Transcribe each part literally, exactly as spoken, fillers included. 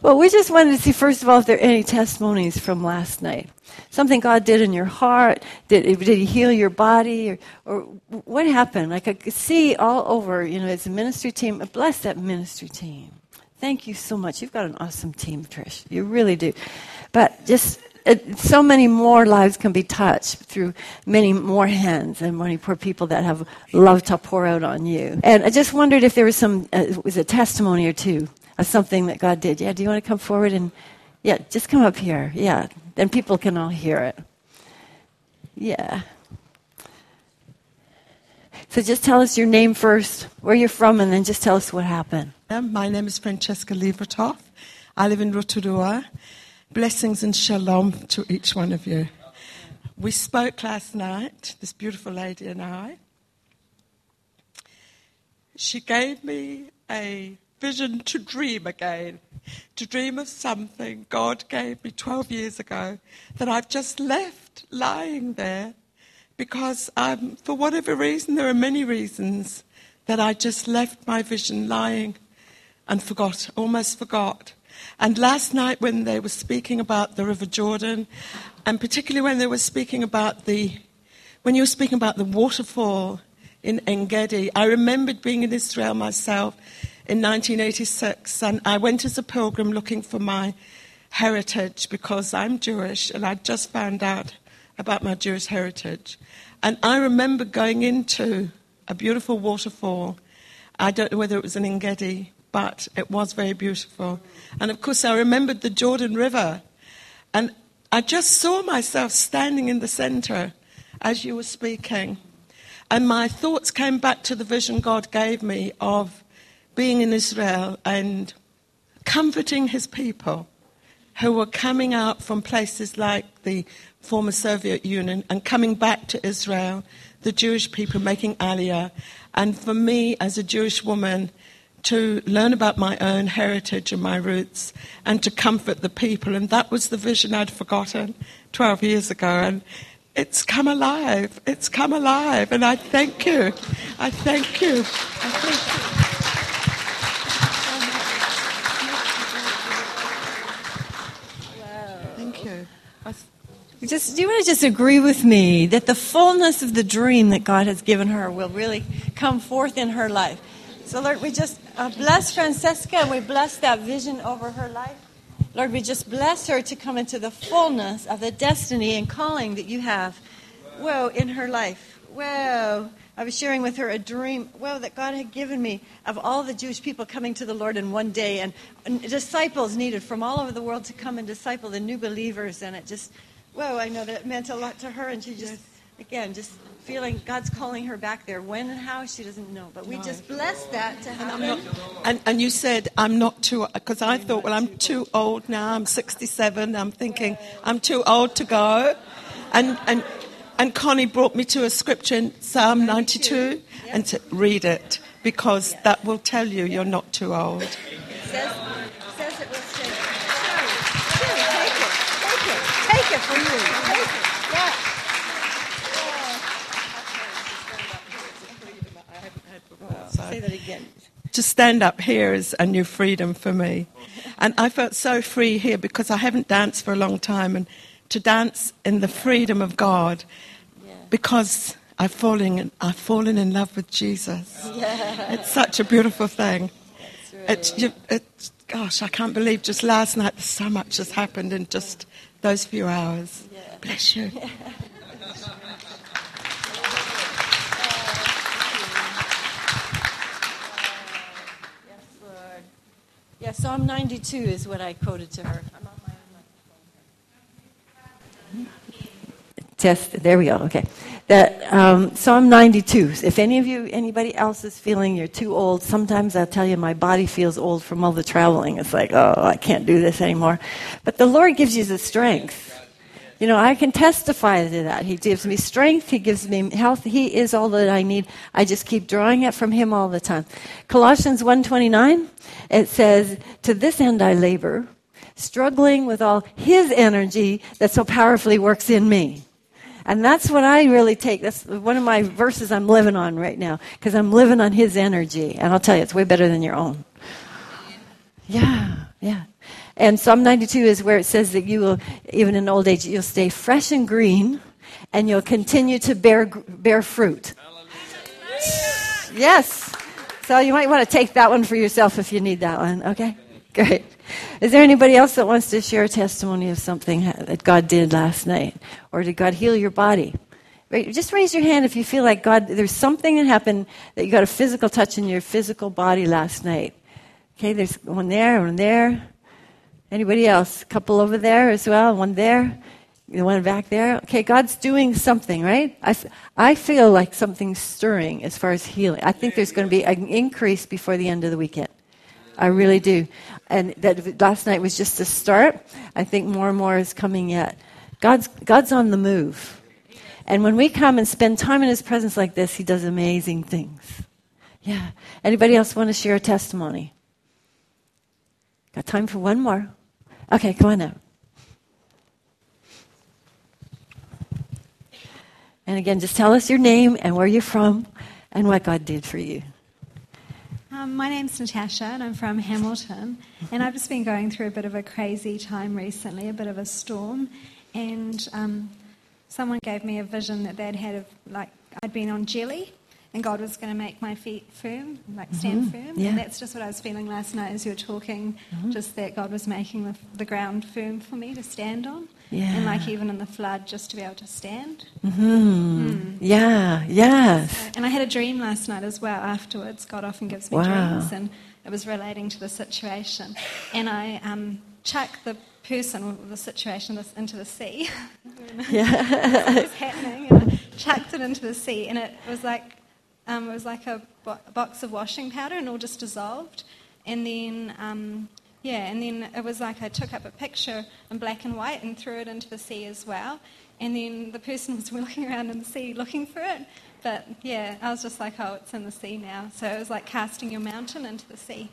Well, we just wanted to see, first of all, if there are any testimonies from last night. Something God did in your heart. Did, did he heal your body? Or, or what happened? Like I could see all over, you know, as a ministry team. Bless that ministry team. Thank you so much. You've got an awesome team, Trish. You really do. But just it, so many more lives can be touched through many more hands and many more people that have love to pour out on you. And I just wondered if there was some, uh, was a testimony or two of something that God did. Yeah, do you want to come forward and, yeah, just come up here. Yeah, then people can all hear it. Yeah. So just tell us your name first, where you're from, and then just tell us what happened. My name is Francesca Levertoff. I live in Rotorua. Blessings and shalom to each one of you. We spoke last night, this beautiful lady and I. She gave me a vision to dream again, to dream of something God gave me twelve years ago that I've just left lying there because I'm, for whatever reason, there are many reasons that I just left my vision lying and forgot, almost forgot. And last night when they were speaking about the River Jordan, and particularly when they were speaking about the, when you were speaking about the waterfall in En-Gedi, I remembered being in Israel myself in nineteen eighty-six, and I went as a pilgrim looking for my heritage because I'm Jewish, and I'd just found out about my Jewish heritage. And I remember going into a beautiful waterfall. I don't know whether it was in En-Gedi, but it was very beautiful. And of course, I remembered the Jordan River. And I just saw myself standing in the center as you were speaking. And my thoughts came back to the vision God gave me of being in Israel and comforting his people who were coming out from places like the former Soviet Union and coming back to Israel, the Jewish people making Aliyah. And for me, as a Jewish woman, to learn about my own heritage and my roots and to comfort the people. And that was the vision I'd forgotten twelve years ago. And it's come alive. It's come alive. And I thank you. I thank you. I thank you. Just, do you want to just agree with me that the fullness of the dream that God has given her will really come forth in her life? So, Lord, we just uh, bless Francesca and we bless that vision over her life. Lord, we just bless her to come into the fullness of the destiny and calling that you have, whoa, in her life. Whoa. I was sharing with her a dream, whoa, that God had given me of all the Jewish people coming to the Lord in one day and, and disciples needed from all over the world to come and disciple the new believers. And it just, whoa, I know that it meant a lot to her. And she just, again, just feeling God's calling her back there. When and how, she doesn't know. But we Right. just bless that to happen. And, and, and you said, I'm not too, because I thought, well, I'm too old now. I'm sixty-seven. I'm thinking, I'm too old to go. And and and Connie brought me to a scripture in Psalm ninety-two and to read it, because that will tell you you're not too old. It says, says it will say, Sherry, Sherry, take it, take it, take it from you, take it, yeah. Say that again. To stand up here is a new freedom for me. And I felt so free here because I haven't danced for a long time. And to dance in the freedom of God, Yeah. because I've fallen, I've fallen in love with Jesus. Yeah. It's such a beautiful thing. That's right. It's, you, it's, gosh, I can't believe just last night so much has happened in just those few hours. Yeah. Bless you. Yeah, Psalm ninety-two is what I quoted to her. I'm on my own microphone. Test. There we go. Okay. That um, Psalm ninety-two. If any of you, anybody else is feeling you're too old, sometimes I'll tell you my body feels old from all the traveling. It's like, oh, I can't do this anymore. But the Lord gives you the strength. You know, I can testify to that. He gives me strength. He gives me health. He is all that I need. I just keep drawing it from him all the time. Colossians one twenty-nine, it says, to this end I labor, struggling with all his energy that so powerfully works in me. And that's what I really take. That's one of my verses I'm living on right now, because I'm living on his energy. And I'll tell you, it's way better than your own. Yeah, yeah. And Psalm ninety-two is where it says that you will, even in old age, you'll stay fresh and green, and you'll continue to bear bear fruit. Yes. So you might want to take that one for yourself if you need that one. Okay? Great. Is there anybody else that wants to share a testimony of something that God did last night? Or did God heal your body? Just raise your hand if you feel like God, there's something that happened that you got a physical touch in your physical body last night. Okay, there's one there, one there. Anybody else? A couple over there as well, one there, the one back there. Okay, God's doing something, right? I, f- I feel like something's stirring as far as healing. I think there's going to be an increase before the end of the weekend. I really do. And that last night was just the start. I think more and more is coming yet. God's God's on the move. And when we come and spend time in His presence like this, He does amazing things. Yeah. Anybody else want to share a testimony? Got time for one more. Okay, come on now. And again, just tell us your name and where you're from and what God did for you. Um, my name's Natasha and I'm from Hamilton. And I've just been going through a bit of a crazy time recently, a bit of a storm. And um, someone gave me a vision that they'd had of, like, I'd been on jelly. And God was going to make my feet firm, like stand mm-hmm. firm. Yeah. And that's just what I was feeling last night as you were talking, mm-hmm. just that God was making the, the ground firm for me to stand on. Yeah. And like even in the flood, just to be able to stand. Mm-hmm. Mm. Yeah, yes. So, and I had a dream last night as well afterwards. God often gives me wow. dreams, and it was relating to the situation. And I um, chucked the person or the situation into the sea. Yeah. It was happening. And I chucked it into the sea, and it was like... Um, it was like a, bo- a box of washing powder and all just dissolved. And then, um, yeah, and then it was like I took up a picture in black and white and threw it into the sea as well. And then the person was looking around in the sea looking for it. But, yeah, I was just like, oh, it's in the sea now. So it was like casting your mountain into the sea.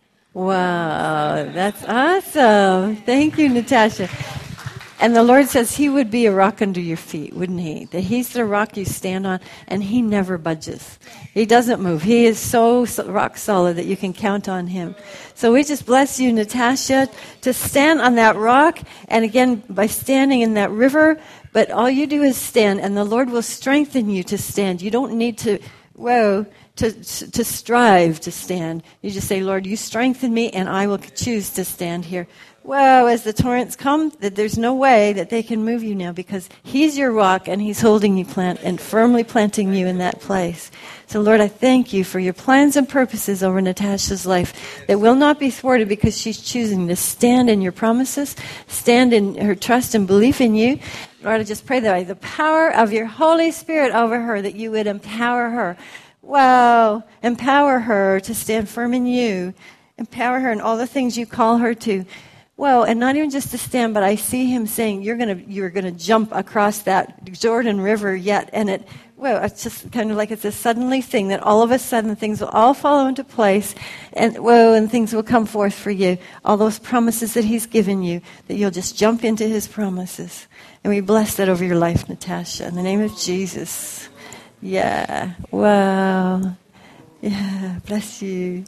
Wow, that's awesome. Thank you, Natasha. And the Lord says He would be a rock under your feet, wouldn't He? That He's the rock you stand on, and He never budges. He doesn't move. He is so, so rock solid that you can count on Him. So we just bless you, Natasha, to stand on that rock, and again, by standing in that river, but all you do is stand, and the Lord will strengthen you to stand. You don't need to, whoa, to to strive to stand. You just say, Lord, you strengthen me, and I will choose to stand here. Well, as the torrents come, that there's no way that they can move you now because He's your rock and He's holding you plant and firmly planting you in that place. So, Lord, I thank you for your plans and purposes over Natasha's life that will not be thwarted because she's choosing to stand in your promises, stand in her trust and belief in you. Lord, I just pray that by the power of your Holy Spirit over her, that you would empower her. Wow, empower her to stand firm in you. Empower her in all the things you call her to. Well, and not even just to stand, but I see Him saying, you're going to you're going to jump across that Jordan River yet. And it, well, it's just kind of like it's a suddenly thing that all of a sudden things will all follow into place. And, whoa, and things will come forth for you. All those promises that He's given you, that you'll just jump into His promises. And we bless that over your life, Natasha, in the name of Jesus. Yeah, wow. Yeah, bless you.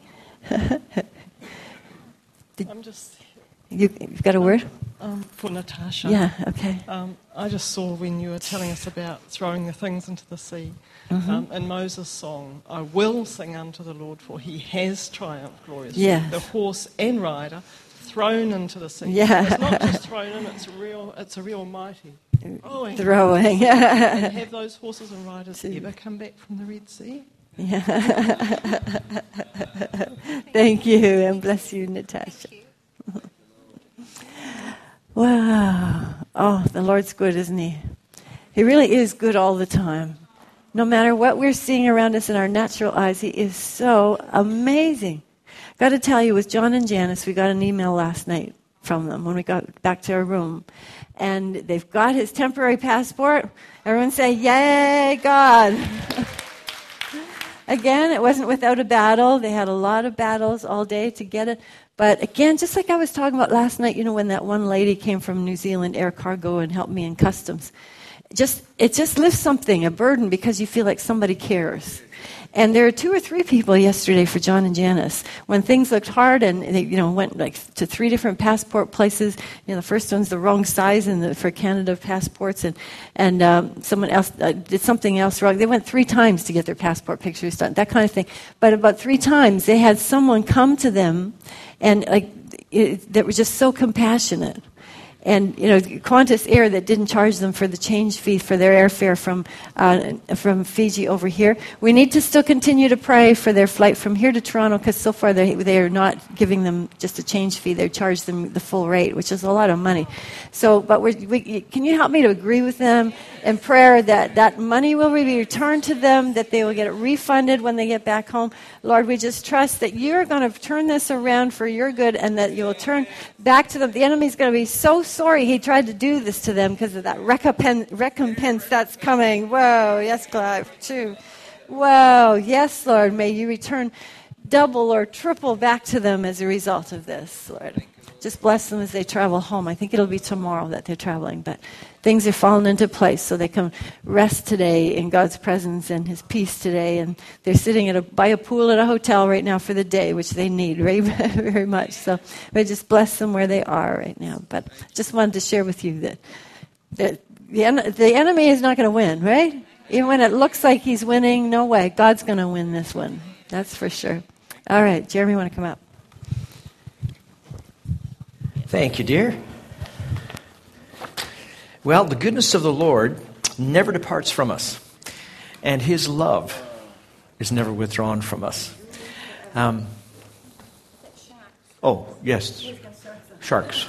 I'm just... You, you've got a word? Um, for Natasha. Yeah, okay. Um, I just saw when you were telling us about throwing the things into the sea, Mm-hmm. um, in Moses' song, I will sing unto the Lord, for He has triumphed gloriously. Yeah. The horse and rider thrown into the sea. Yeah. It's not just thrown in, it's real. It's a real mighty throwing. Throwing. And have those horses and riders ever come back from the Red Sea? Yeah. Thank you, and bless you, Natasha. Wow. Oh, the Lord's good, isn't He? He really is good all the time. No matter what we're seeing around us in our natural eyes, He is so amazing. Got to tell you, with John and Janice, we got an email last night from them when we got back to our room. And they've got his temporary passport. Everyone say, yay, God. Again, it wasn't without a battle. They had a lot of battles all day to get it. But again, just like I was talking about last night, you know, when that one lady came from New Zealand Air Cargo and helped me in customs. just it just lifts something, a burden, because you feel like somebody cares. And there were two or three people yesterday for John and Janice when things looked hard, and they, you know, went like to three different passport places. You know, the first one's the wrong size in the, for Canada passports, and and um, someone else uh, did something else wrong. They went three times to get their passport pictures done, that kind of thing. But about three times, they had someone come to them, and like it, that was just so compassionate. And, you know, Qantas Air that didn't charge them for the change fee for their airfare from uh, from Fiji over here. We need to still continue to pray for their flight from here to Toronto, because so far they they are not giving them just a change fee. They charge them the full rate, which is a lot of money. So, but we're, we, can you help me to agree with them in prayer that that money will be returned to them, that they will get it refunded when they get back home? Lord, we just trust that you're going to turn this around for your good, and that you'll turn back to them. The enemy's going to be so sorry he tried to do this to them because of that recompense, recompense that's coming. Whoa, yes, Clive, too. Whoa, yes, Lord, may you return double or triple back to them as a result of this, Lord. Just bless them as they travel home. I think it'll be tomorrow that they're traveling, but things are falling into place so they can rest today in God's presence and His peace today. And they're sitting at a, by a pool at a hotel right now for the day, which they need very, very much. So we just bless them where they are right now. But just wanted to share with you that, that the, en- the enemy is not going to win, right? Even when it looks like he's winning, no way. God's going to win this one. That's for sure. All right, Jeremy, you want to come up? Thank you, dear. Well, the goodness of the Lord never departs from us, and His love is never withdrawn from us. Um, oh, yes, sharks.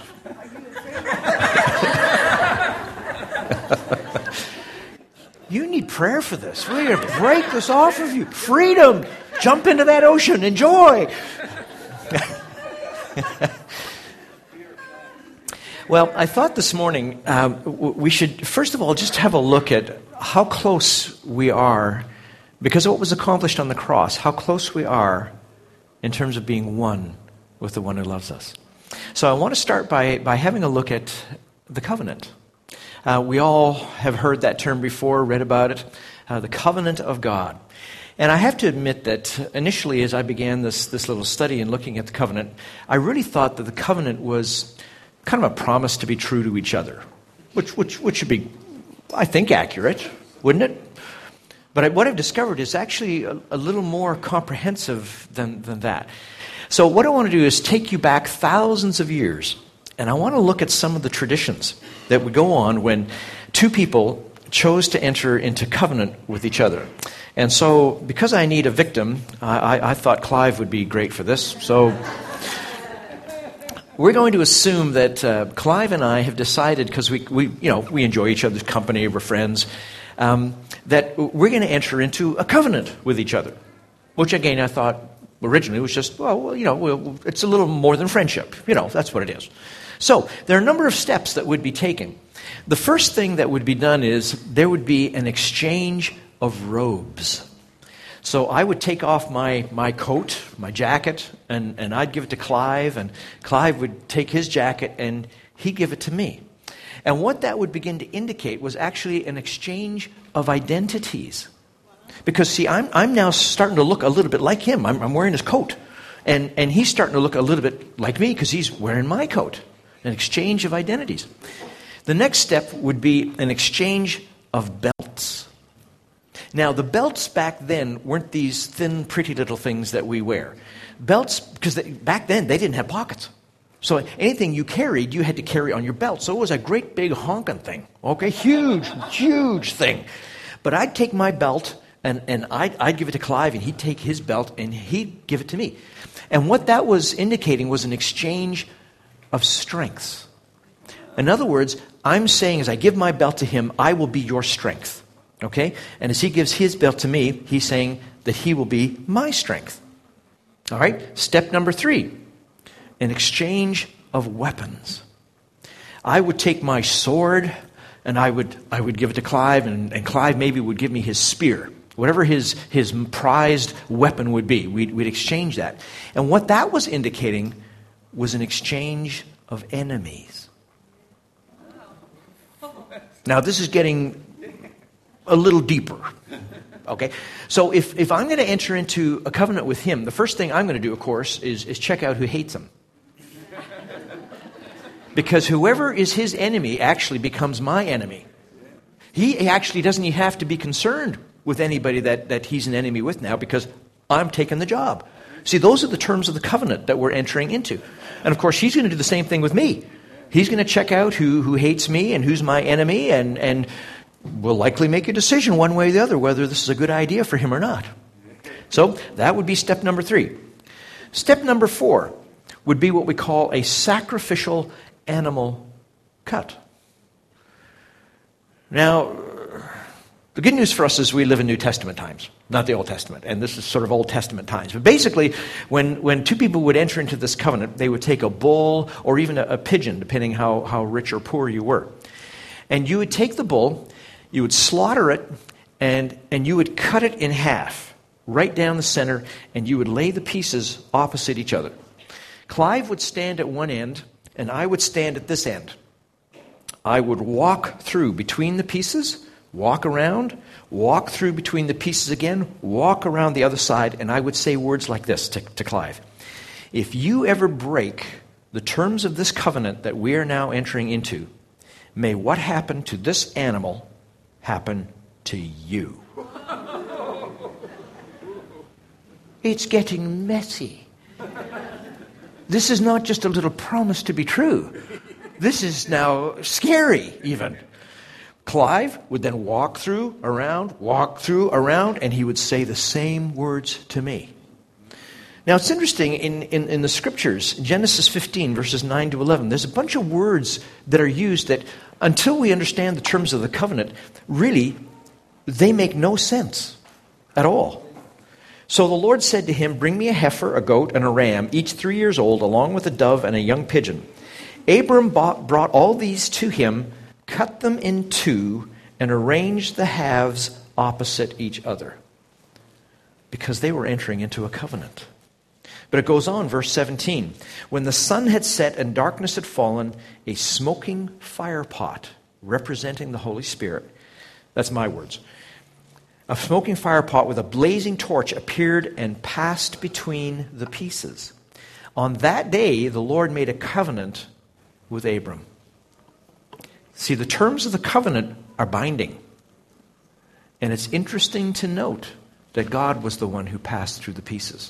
You need prayer for this. We're going to break this off of you. Freedom. Jump into that ocean. Enjoy. Well, I thought this morning um, we should, first of all, just have a look at how close we are, because of what was accomplished on the cross, how close we are in terms of being one with the one who loves us. So I want to start by, by having a look at the covenant. Uh, we all have heard that term before, read about it, uh, the covenant of God. And I have to admit that initially as I began this, this little study and looking at the covenant, I really thought that the covenant was kind of a promise to be true to each other, which which which should be, I think, accurate, wouldn't it? But I, what I've discovered is actually a, a little more comprehensive than, than that. So what I want to do is take you back thousands of years, and I want to look at some of the traditions that would go on when two people chose to enter into covenant with each other. And so, because I need a victim, I, I, I thought Clive would be great for this. So we're going to assume that uh, Clive and I have decided, because we, we, you know, we enjoy each other's company, we're friends, um, that we're going to enter into a covenant with each other. Which, again, I thought originally was just, well, you know, well, it's a little more than friendship. You know, that's what it is. So there are a number of steps that would be taken. The first thing that would be done is there would be an exchange of robes. So I would take off my, my coat, my jacket, and, and I'd give it to Clive, and Clive would take his jacket and he'd give it to me. And what that would begin to indicate was actually an exchange of identities. Because, see, I'm, I'm now starting to look a little bit like him. I'm, I'm wearing his coat. And, and he's starting to look a little bit like me because he's wearing my coat. An exchange of identities. The next step would be an exchange of belts. Now, the belts back then weren't these thin, pretty little things that we wear. Belts, because they, back then they didn't have pockets. So anything you carried, you had to carry on your belt. So it was a great big honking thing. Okay, huge, huge thing. But I'd take my belt and, and I'd, I'd give it to Clive, and he'd take his belt and he'd give it to me. And what that was indicating was an exchange of strengths. In other words, I'm saying as I give my belt to him, I will be your strength. Okay? And as he gives his belt to me, he's saying that he will be my strength. All right? Step number three, an exchange of weapons. I would take my sword and I would I would give it to Clive, and, and Clive maybe would give me his spear. Whatever his, his prized weapon would be, we'd, we'd exchange that. And what that was indicating was an exchange of enemies. Now, this is getting a little deeper. Okay? So if, if I'm going to enter into a covenant with him, the first thing I'm going to do, of course, is, is check out who hates him. Because whoever is his enemy actually becomes my enemy. He actually doesn't have to be concerned with anybody that, that he's an enemy with now, because I'm taking the job. See, those are the terms of the covenant that we're entering into. And of course, he's going to do the same thing with me. He's going to check out who, who hates me and who's my enemy, and, and will likely make a decision one way or the other whether this is a good idea for him or not. So that would be step number three. Step number four would be what we call a sacrificial animal cut. Now, the good news for us is we live in New Testament times, not the Old Testament. And this is sort of Old Testament times. But basically, when, when two people would enter into this covenant, they would take a bull or even a, a pigeon, depending how, how rich or poor you were. And you would take the bull, you would slaughter it, and, and you would cut it in half, right down the center, and you would lay the pieces opposite each other. Clive would stand at one end, and I would stand at this end. I would walk through between the pieces, walk around, walk through between the pieces again, walk around the other side, and I would say words like this to, to Clive. If you ever break the terms of this covenant that we are now entering into, may what happened to this animal happen to you. It's getting messy. This is not just a little promise to be true. This is now scary, even. Clive would then walk through, around, walk through, around, and he would say the same words to me. Now, it's interesting, in, in, in the scriptures, Genesis fifteen, verses nine to eleven, there's a bunch of words that are used that, until we understand the terms of the covenant, really, they make no sense at all. So the Lord said to him, "Bring me a heifer, a goat, and a ram, each three years old, along with a dove and a young pigeon." Abram bought, brought all these to him, cut them in two, and arranged the halves opposite each other, because they were entering into a covenant. But it goes on, verse seventeen. When the sun had set and darkness had fallen, a smoking fire pot, representing the Holy Spirit, that's my words, a smoking fire pot with a blazing torch appeared and passed between the pieces. On that day, the Lord made a covenant with Abram. See, the terms of the covenant are binding. And it's interesting to note that God was the one who passed through the pieces.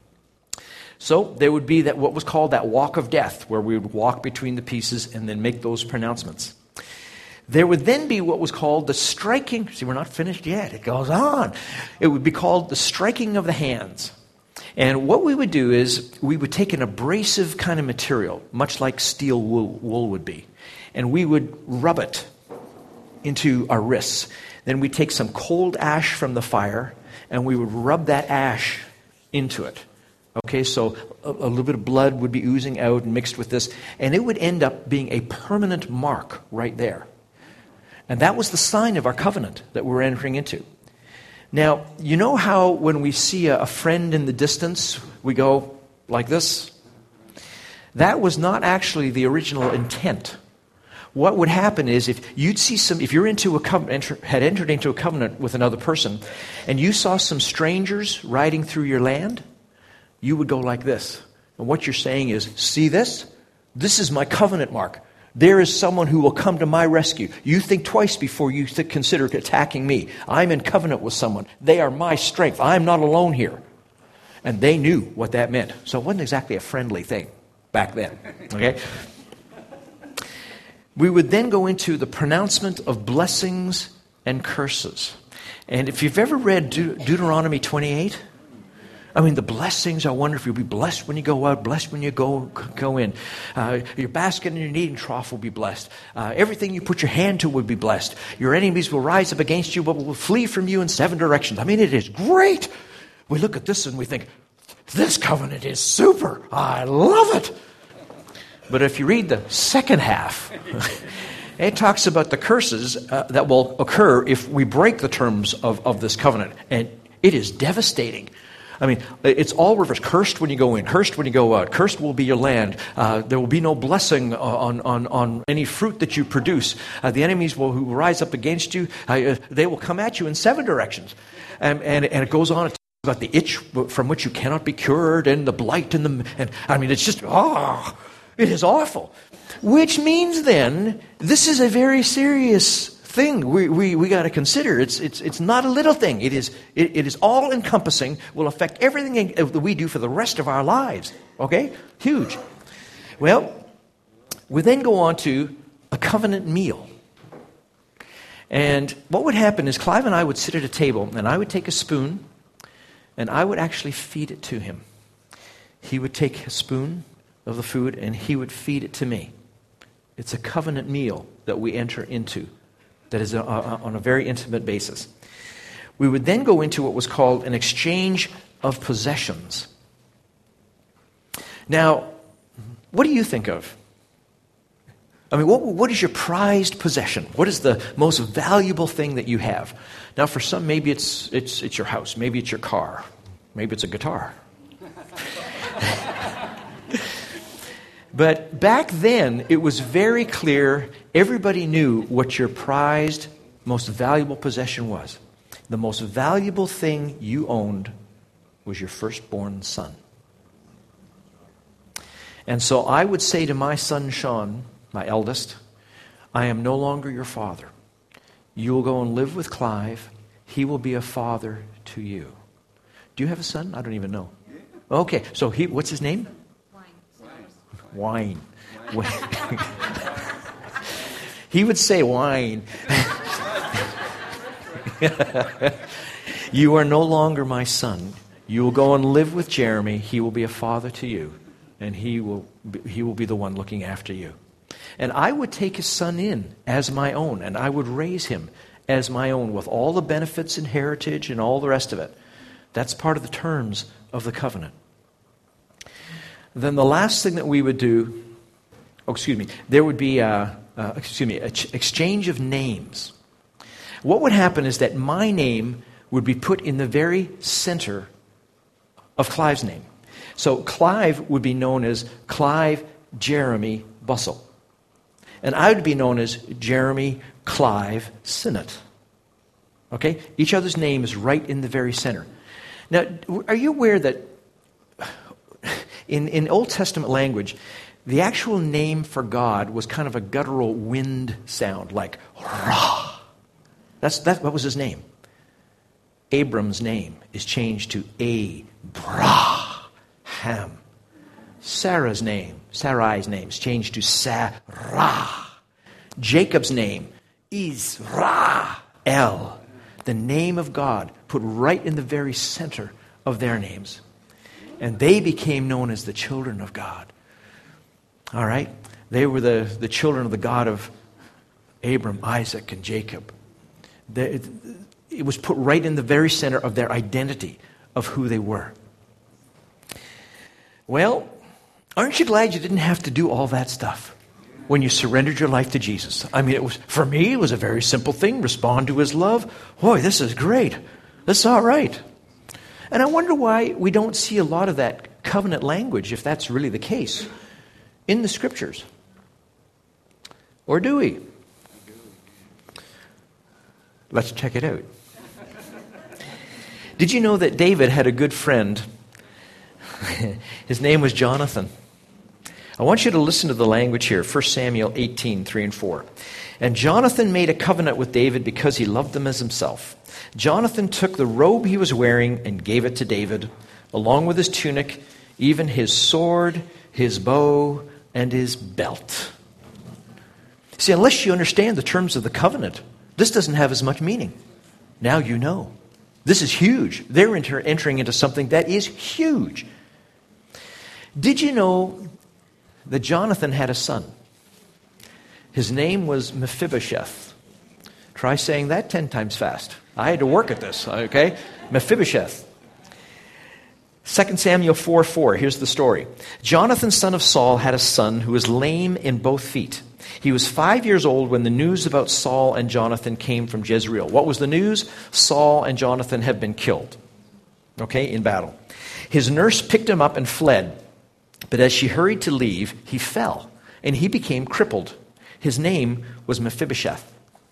So there would be that what was called that walk of death, where we would walk between the pieces and then make those pronouncements. There would then be what was called the striking. See, we're not finished yet. It goes on. It would be called the striking of the hands. And what we would do is we would take an abrasive kind of material, much like steel wool, wool would be, and we would rub it into our wrists. Then we'd take some cold ash from the fire, and we would rub that ash into it. Okay, so a, a little bit of blood would be oozing out and mixed with this, and it would end up being a permanent mark right there. And that was the sign of our covenant that we're entering into. Now, you know how when we see a, a friend in the distance, we go like this? That was not actually the original intent. What would happen is if you'd see some, if you're into a covenant, had entered into a covenant with another person, and you saw some strangers riding through your land, you would go like this. And what you're saying is, see this? This is my covenant mark. There is someone who will come to my rescue. You think twice before you th- consider attacking me. I'm in covenant with someone. They are my strength. I'm not alone here. And they knew what that meant. So it wasn't exactly a friendly thing back then. Okay? We would then go into the pronouncement of blessings and curses. And if you've ever read De- Deuteronomy twenty-eight, I mean, the blessings are wonderful. You'll be blessed when you go out, blessed when you go go in. Uh, your basket and your kneading trough will be blessed. Uh, everything you put your hand to will be blessed. Your enemies will rise up against you, but will flee from you in seven directions. I mean, it is great. We look at this and we think, this covenant is super. I love it. But if you read the second half, it talks about the curses uh, that will occur if we break the terms of, of this covenant. And it is devastating. I mean, it's all reversed. Cursed when you go in, cursed when you go out. Cursed will be your land. Uh, there will be no blessing on, on, on any fruit that you produce. Uh, the enemies will, who rise up against you, uh, they will come at you in seven directions. And, and, and it goes on about the itch from which you cannot be cured, and the blight, and the, and I mean, it's just, oh, it is awful. Which means then, this is a very serious thing we we, we got to consider. It's it's it's not a little thing. It is it, it is all encompassing. Will affect everything that we do for the rest of our lives. Okay, huge. Well, we then go on to a covenant meal. And what would happen is Clive and I would sit at a table, and I would take a spoon, and I would actually feed it to him. He would take a spoon of the food, and he would feed it to me. It's a covenant meal that we enter into. That is a, a, on a very intimate basis. We would then go into what was called an exchange of possessions. Now, what do you think of? I mean, what, what is your prized possession? What is the most valuable thing that you have? Now, for some, maybe it's it's it's your house. Maybe it's your car. Maybe it's a guitar. But back then, it was very clear. Everybody knew what your prized, most valuable possession was. The most valuable thing you owned was your firstborn son. And so I would say to my son Sean, my eldest, I am no longer your father. You will go and live with Clive. He will be a father to you. Do you have a son? I don't even know. Okay, so he, what's his name? Wine. Wine. He would say wine. You are no longer my son. You will go and live with Jeremy. He will be a father to you. And he will be, he will be the one looking after you. And I would take his son in as my own. And I would raise him as my own with all the benefits and heritage and all the rest of it. That's part of the terms of the covenant. Then the last thing that we would do, oh, excuse me, there would be, a, uh, excuse me, an exchange of names. What would happen is that my name would be put in the very center of Clive's name. So Clive would be known as Clive Jeremy Bussell. And I would be known as Jeremy Clive Sinnott. Okay? Each other's name is right in the very center. Now, are you aware that In, in Old Testament language, the actual name for God was kind of a guttural wind sound, like rah. That's that. What was his name? Abram's name is changed to Abraham. Sarah's name, Sarai's name is changed to Sarah. Jacob's name, Israel. The name of God put right in the very center of their names. And they became known as the children of God. All right? They were the, the children of the God of Abram, Isaac, and Jacob. They, it, it was put right in the very center of their identity of who they were. Well, aren't you glad you didn't have to do all that stuff when you surrendered your life to Jesus? I mean, it was for me, it was a very simple thing. Respond to his love. Boy, this is great. This is all right. And I wonder why we don't see a lot of that covenant language, if that's really the case, in the Scriptures. Or do we? Let's check it out. Did you know that David had a good friend? His name was Jonathan. I want you to listen to the language here, First Samuel eighteen, three and four. And Jonathan made a covenant with David because he loved him as himself. Jonathan took the robe he was wearing and gave it to David, along with his tunic, even his sword, his bow, and his belt. See, unless you understand the terms of the covenant, this doesn't have as much meaning. Now you know. This is huge. They're enter- entering into something that is huge. Did you know that Jonathan had a son? His name was Mephibosheth. Try saying that ten times fast. I had to work at this, okay? Mephibosheth. Second Samuel four four, here's the story. Jonathan, son of Saul, had a son who was lame in both feet. He was five years old when the news about Saul and Jonathan came from Jezreel. What was the news? Saul and Jonathan have been killed. okay, in battle. His nurse picked him up and fled, but as she hurried to leave, he fell, and he became crippled. His name was Mephibosheth.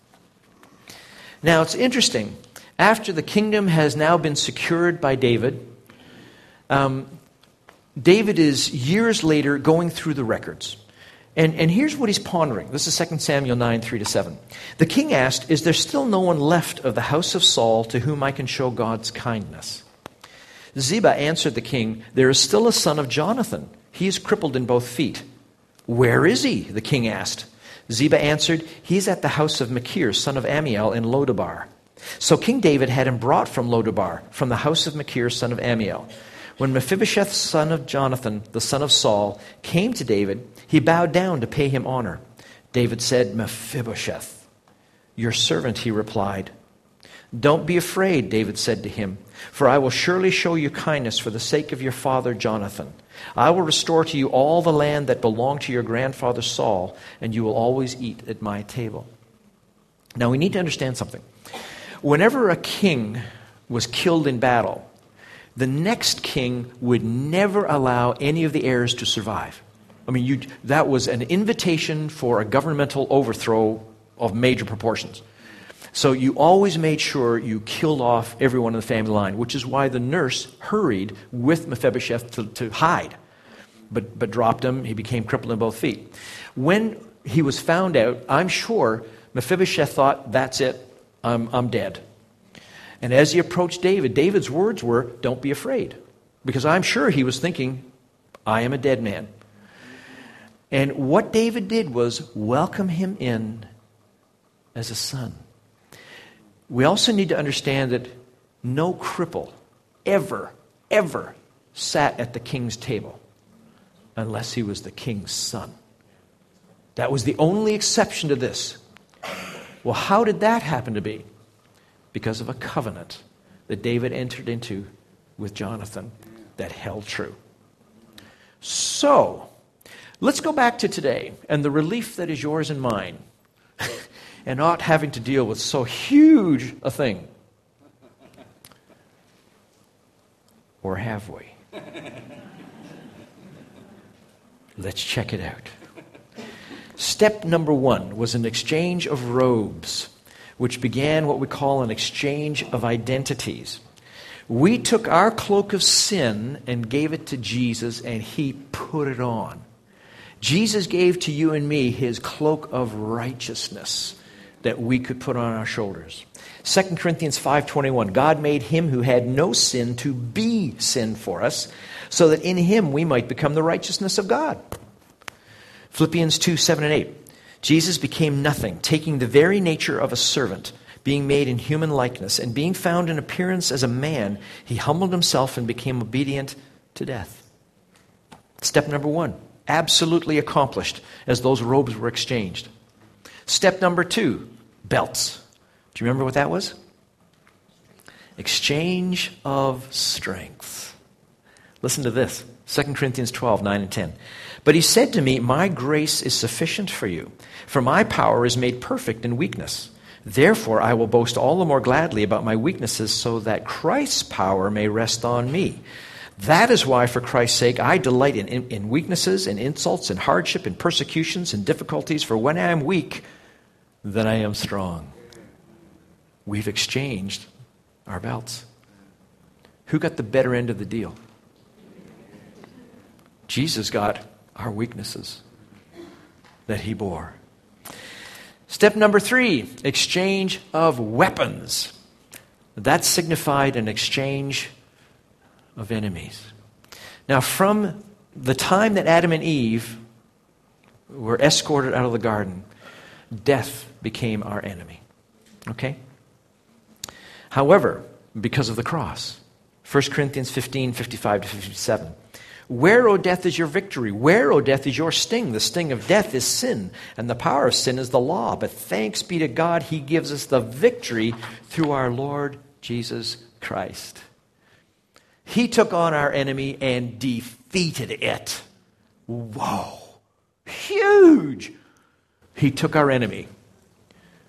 Now, it's interesting. After the kingdom has now been secured by David, um, David is years later going through the records. And, and here's what he's pondering. This is Second Samuel nine, three to seven. The king asked, "Is there still no one left of the house of Saul to whom I can show God's kindness?" Ziba answered the king, "There is still a son of Jonathan. He is crippled in both feet." "Where is he?" the king asked. Ziba answered, "He is at the house of Machir, son of Ammiel, in Lodabar." So King David had him brought from Lodabar, from the house of Machir, son of Ammiel. When Mephibosheth, son of Jonathan, the son of Saul, came to David, he bowed down to pay him honor. David said, "Mephibosheth." "Your servant," he replied. "Don't be afraid," David said to him, "for I will surely show you kindness for the sake of your father Jonathan. I will restore to you all the land that belonged to your grandfather Saul, and you will always eat at my table." Now we need to understand something. Whenever a king was killed in battle, the next king would never allow any of the heirs to survive. I mean, you, that was an invitation for a governmental overthrow of major proportions. So you always made sure you killed off everyone in the family line, which is why the nurse hurried with Mephibosheth to, to hide, but, but dropped him. He became crippled in both feet. When he was found out, I'm sure Mephibosheth thought, "That's it, I'm, I'm dead." And as he approached David, David's words were, "Don't be afraid." Because I'm sure he was thinking, "I am a dead man." And what David did was welcome him in as a son. We also need to understand that no cripple ever, ever sat at the king's table unless he was the king's son. That was the only exception to this. Well, how did that happen to be? Because of a covenant that David entered into with Jonathan that held true. So, let's go back to today and the relief that is yours and mine and not having to deal with so huge a thing. Or have we? Let's check it out. Step number one was an exchange of robes, which began what we call an exchange of identities. We took our cloak of sin and gave it to Jesus, and he put it on. Jesus gave to you and me his cloak of righteousness that we could put on our shoulders. Second Corinthians five twenty-one, God made him who had no sin to be sin for us, so that in him we might become the righteousness of God. Philippians two seven and eight, Jesus became nothing, taking the very nature of a servant, being made in human likeness, and being found in appearance as a man, he humbled himself and became obedient to death. Step number one, absolutely accomplished as those robes were exchanged. Step number two, belts. Do you remember what that was? Exchange of strength. Listen to this, Second Corinthians twelve, nine and ten. But he said to me, "My grace is sufficient for you, for my power is made perfect in weakness. Therefore I will boast all the more gladly about my weaknesses, so that Christ's power may rest on me. That is why, for Christ's sake, I delight in, in, in weaknesses, in insults, in hardship, in persecutions, in difficulties, for when I am weak, then I am strong." We've exchanged our belts. Who got the better end of the deal? Jesus got our weaknesses that he bore. Step number three, exchange of weapons. That signified an exchange of enemies. Now, from the time that Adam and Eve were escorted out of the garden, death became our enemy. Okay? However, because of the cross, First Corinthians fifteen, fifty-five to fifty-seven, where, O death, is your victory? Where, O death, is your sting? The sting of death is sin, and the power of sin is the law. But thanks be to God, he gives us the victory through our Lord Jesus Christ. He took on our enemy and defeated it. Whoa. Huge. He took our enemy.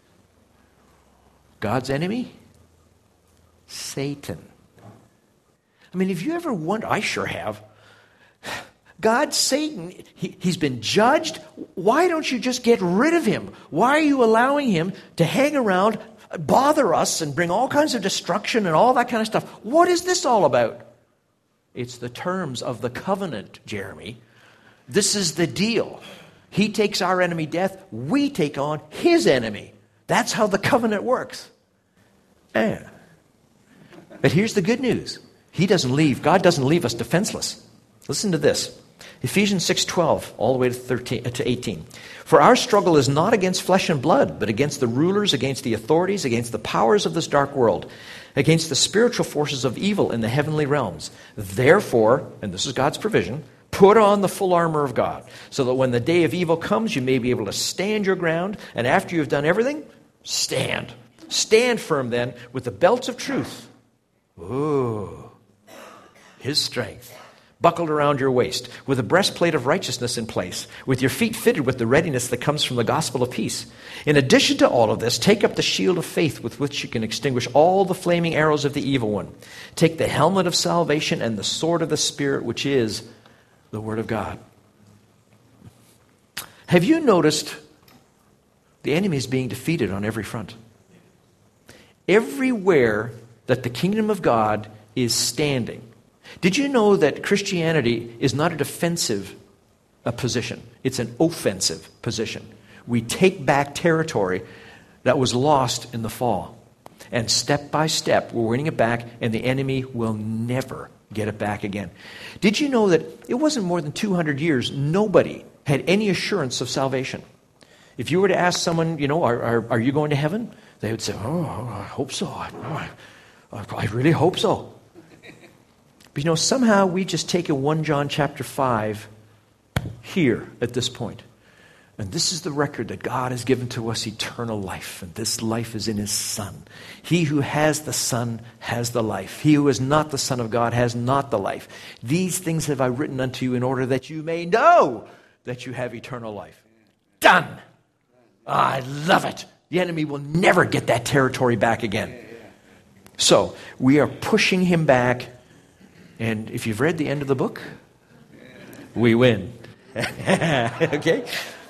God's enemy? Satan. I mean, have you ever wondered? I sure have. God, Satan, he, he's been judged. Why don't you just get rid of him? Why are you allowing him to hang around, bother us, and bring all kinds of destruction and all that kind of stuff? What is this all about? It's the terms of the covenant, Jeremy. This is the deal. He takes our enemy, death. We take on his enemy. That's how the covenant works. Yeah. But here's the good news. He doesn't leave. God doesn't leave us defenseless. Listen to this. Ephesians six twelve, all the way to thirteen to eighteen. For our struggle is not against flesh and blood, but against the rulers, against the authorities, against the powers of this dark world, against the spiritual forces of evil in the heavenly realms. Therefore, and this is God's provision, put on the full armor of God, so that when the day of evil comes, you may be able to stand your ground, and after you've done everything, stand. Stand firm then with the belts of truth. Ooh, his strength. Buckled around your waist, with a breastplate of righteousness in place, with your feet fitted with the readiness that comes from the gospel of peace. In addition to all of this, take up the shield of faith with which you can extinguish all the flaming arrows of the evil one. Take the helmet of salvation and the sword of the Spirit, which is the Word of God. Have you noticed the enemy is being defeated on every front? Everywhere that the kingdom of God is standing. Did you know that Christianity is not a defensive a position? It's an offensive position. We take back territory that was lost in the fall. And step by step, we're winning it back, and the enemy will never get it back again. Did you know that it wasn't more than two hundred years, nobody had any assurance of salvation? If you were to ask someone, you know, are, are, are you going to heaven? They would say, oh, I hope so. I, I, I really hope so. But you know, somehow we just take a First John chapter five here at this point. And this is the record that God has given to us, eternal life. And this life is in his Son. He who has the Son has the life. He who is not the Son of God has not the life. These things have I written unto you in order that you may know that you have eternal life. Done. I love it. The enemy will never get that territory back again. So we are pushing him back. And if you've read the end of the book, we win. Okay?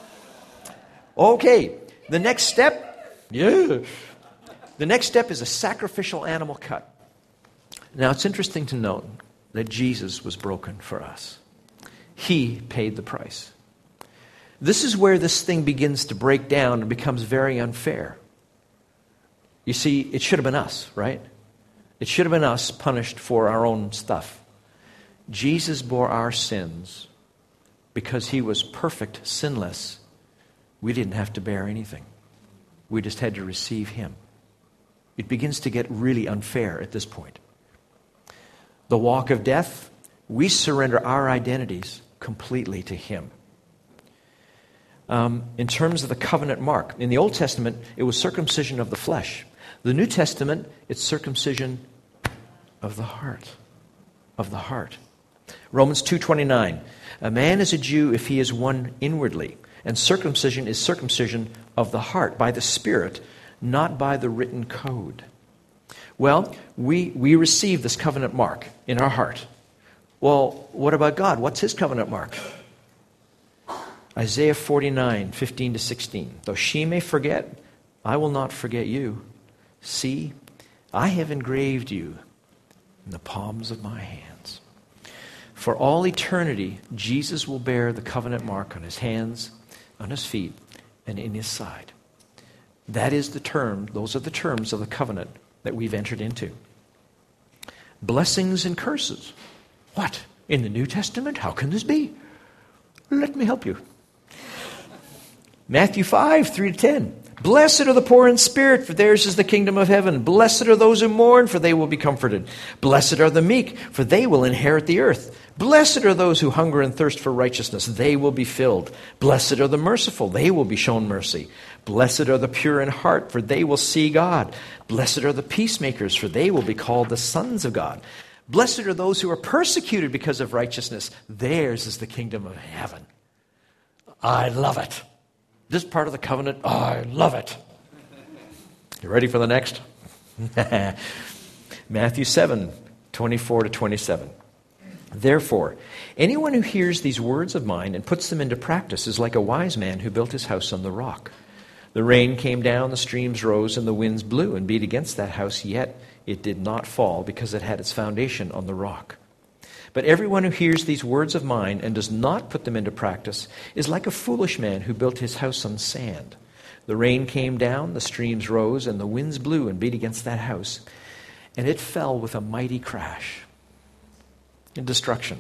Okay. The next step, yeah. The next step is a sacrificial animal cut. Now, it's interesting to note that Jesus was broken for us. He paid the price. This is where this thing begins to break down and becomes very unfair. You see, it should have been us, right? It should have been us punished for our own stuff. Jesus bore our sins because he was perfect, sinless. We didn't have to bear anything. We just had to receive him. It begins to get really unfair at this point. The walk of death, we surrender our identities completely to him. Um, in terms of the covenant mark, in the Old Testament, it was circumcision of the flesh. The New Testament, it's circumcision of the heart. Of the heart. Romans two twenty-nine. A man is a Jew if he is one inwardly, and circumcision is circumcision of the heart, by the Spirit, not by the written code. Well, we, we receive this covenant mark in our heart. Well, what about God? What's his covenant mark? Isaiah forty-nine, fifteen to sixteen. Though she may forget, I will not forget you. See, I have engraved you in the palms of my hands. For all eternity, Jesus will bear the covenant mark on his hands, on his feet, and in his side. That is the term, those are the terms of the covenant that we've entered into. Blessings and curses. What? In the New Testament? How can this be? Let me help you. Matthew five, three to ten. Blessed are the poor in spirit, for theirs is the kingdom of heaven. Blessed are those who mourn, for they will be comforted. Blessed are the meek, for they will inherit the earth. Blessed are those who hunger and thirst for righteousness, they will be filled. Blessed are the merciful, they will be shown mercy. Blessed are the pure in heart, for they will see God. Blessed are the peacemakers, for they will be called the sons of God. Blessed are those who are persecuted because of righteousness, theirs is the kingdom of heaven. I love it. This part of the covenant, oh, I love it. You ready for the next? Matthew seven, twenty-four to twenty-seven. Therefore, anyone who hears these words of mine and puts them into practice is like a wise man who built his house on the rock. The rain came down, the streams rose, and the winds blew and beat against that house, yet it did not fall because it had its foundation on the rock. But everyone who hears these words of mine and does not put them into practice is like a foolish man who built his house on sand. The rain came down, the streams rose, and the winds blew and beat against that house, and it fell with a mighty crash. In destruction.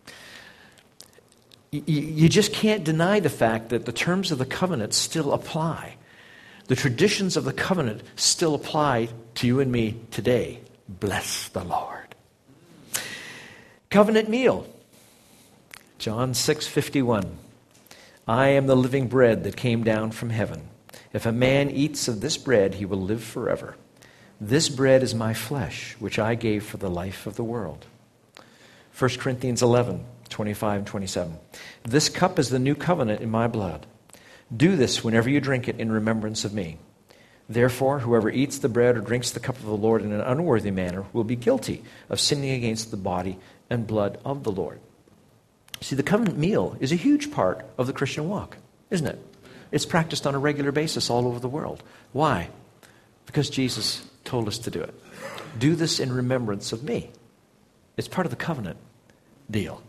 You, you just can't deny the fact that the terms of the covenant still apply. The traditions of the covenant still apply to you and me today. Bless the Lord. Covenant meal. John six fifty-one. I am the living bread that came down from heaven. If a man eats of this bread, he will live forever. This bread is my flesh, which I gave for the life of the world. First Corinthians eleven, twenty-five and twenty-seven. This cup is the new covenant in my blood. Do this whenever you drink it in remembrance of me. Therefore, whoever eats the bread or drinks the cup of the Lord in an unworthy manner will be guilty of sinning against the body and blood of the Lord. See, the covenant meal is a huge part of the Christian walk, isn't it? It's practiced on a regular basis all over the world. Why? Because Jesus told us to do it. Do this in remembrance of me. It's part of the covenant deal.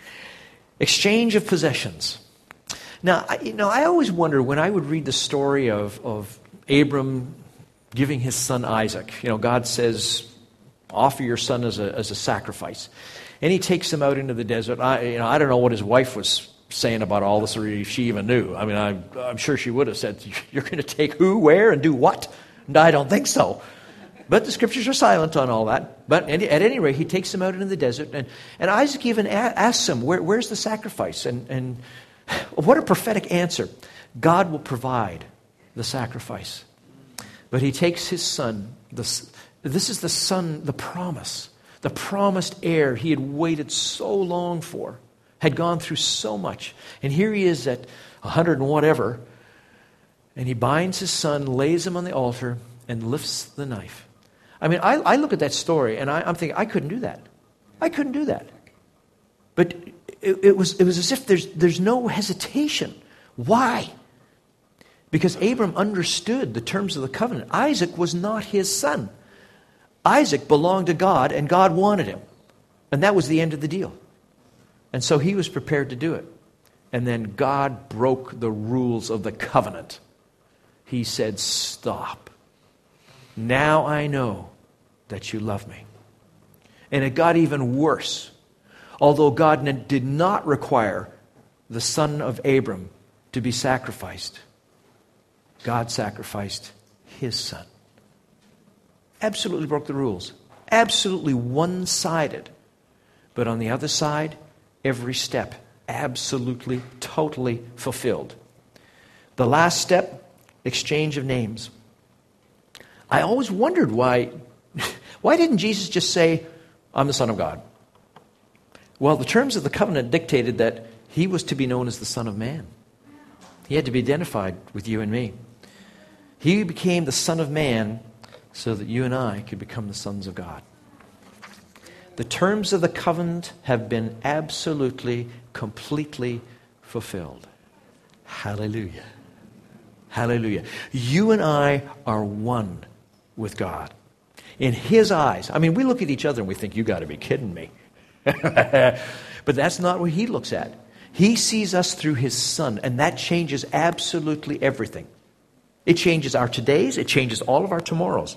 Exchange of possessions. Now, I, you know, I always wonder when I would read the story of, of Abram giving his son Isaac. You know, God says, offer your son as a, as a sacrifice. And he takes him out into the desert. I, you know, I don't know what his wife was saying about all this, or if she even knew. I mean, I'm, I'm sure she would have said, you're going to take who, where, and do what? And I don't think so. But the scriptures are silent on all that. But at any rate, he takes him out into the desert. And, and Isaac even asks him, Where, where's the sacrifice? And, and what a prophetic answer. God will provide the sacrifice. But he takes his son. This, this is the son, the promise. The promised heir he had waited so long for. Had gone through so much. And here he is at a hundred and whatever. And he binds his son, lays him on the altar, and lifts the knife. I mean, I, I look at that story, and I, I'm thinking, I couldn't do that. I couldn't do that. But it, it was it was as if there's there's no hesitation. Why? Because Abram understood the terms of the covenant. Isaac was not his son. Isaac belonged to God, and God wanted him. And that was the end of the deal. And so he was prepared to do it. And then God broke the rules of the covenant. He said, stop. Now I know that you love me. And it got even worse. Although God did not require the son of Abram to be sacrificed, God sacrificed his son. Absolutely broke the rules. Absolutely one-sided. But on the other side, every step absolutely, totally fulfilled. The last step, exchange of names. I always wondered why, why didn't Jesus just say, I'm the Son of God? Well, the terms of the covenant dictated that he was to be known as the Son of Man. He had to be identified with you and me. He became the Son of Man so that you and I could become the sons of God. The terms of the covenant have been absolutely, completely fulfilled. Hallelujah. Hallelujah. You and I are one with God. In his eyes, I mean, we look at each other and we think, you got to be kidding me. But that's not what he looks at. He sees us through his Son, and that changes absolutely everything. It changes our todays. It changes all of our tomorrows.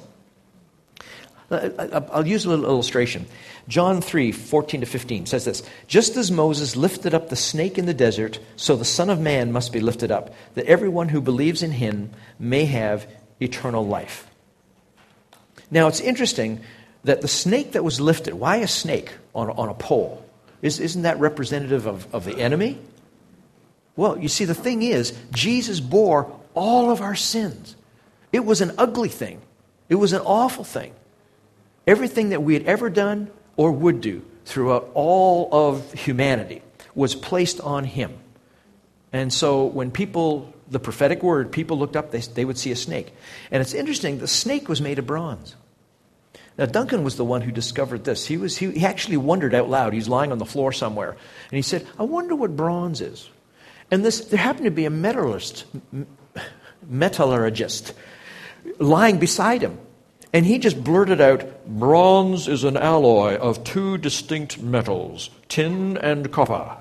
I'll use a little illustration. John three, fourteen to fifteen says this. Just as Moses lifted up the snake in the desert, so the Son of Man must be lifted up, that everyone who believes in him may have eternal life. Now, it's interesting that the snake that was lifted, why a snake on, on a pole? Is, isn't that representative of, of the enemy? Well, you see, the thing is, Jesus bore all of our sins. It was an ugly thing. It was an awful thing. Everything that we had ever done or would do throughout all of humanity was placed on him. And so when people, the prophetic word, people looked up, they, they would see a snake. And it's interesting, the snake was made of bronze. Now, Duncan was the one who discovered this. He, was, he, he actually wondered out loud. He's lying on the floor somewhere. And he said, I wonder what bronze is. And this, there happened to be a metallurgist, metallurgist lying beside him. And he just blurted out, bronze is an alloy of two distinct metals, tin and copper.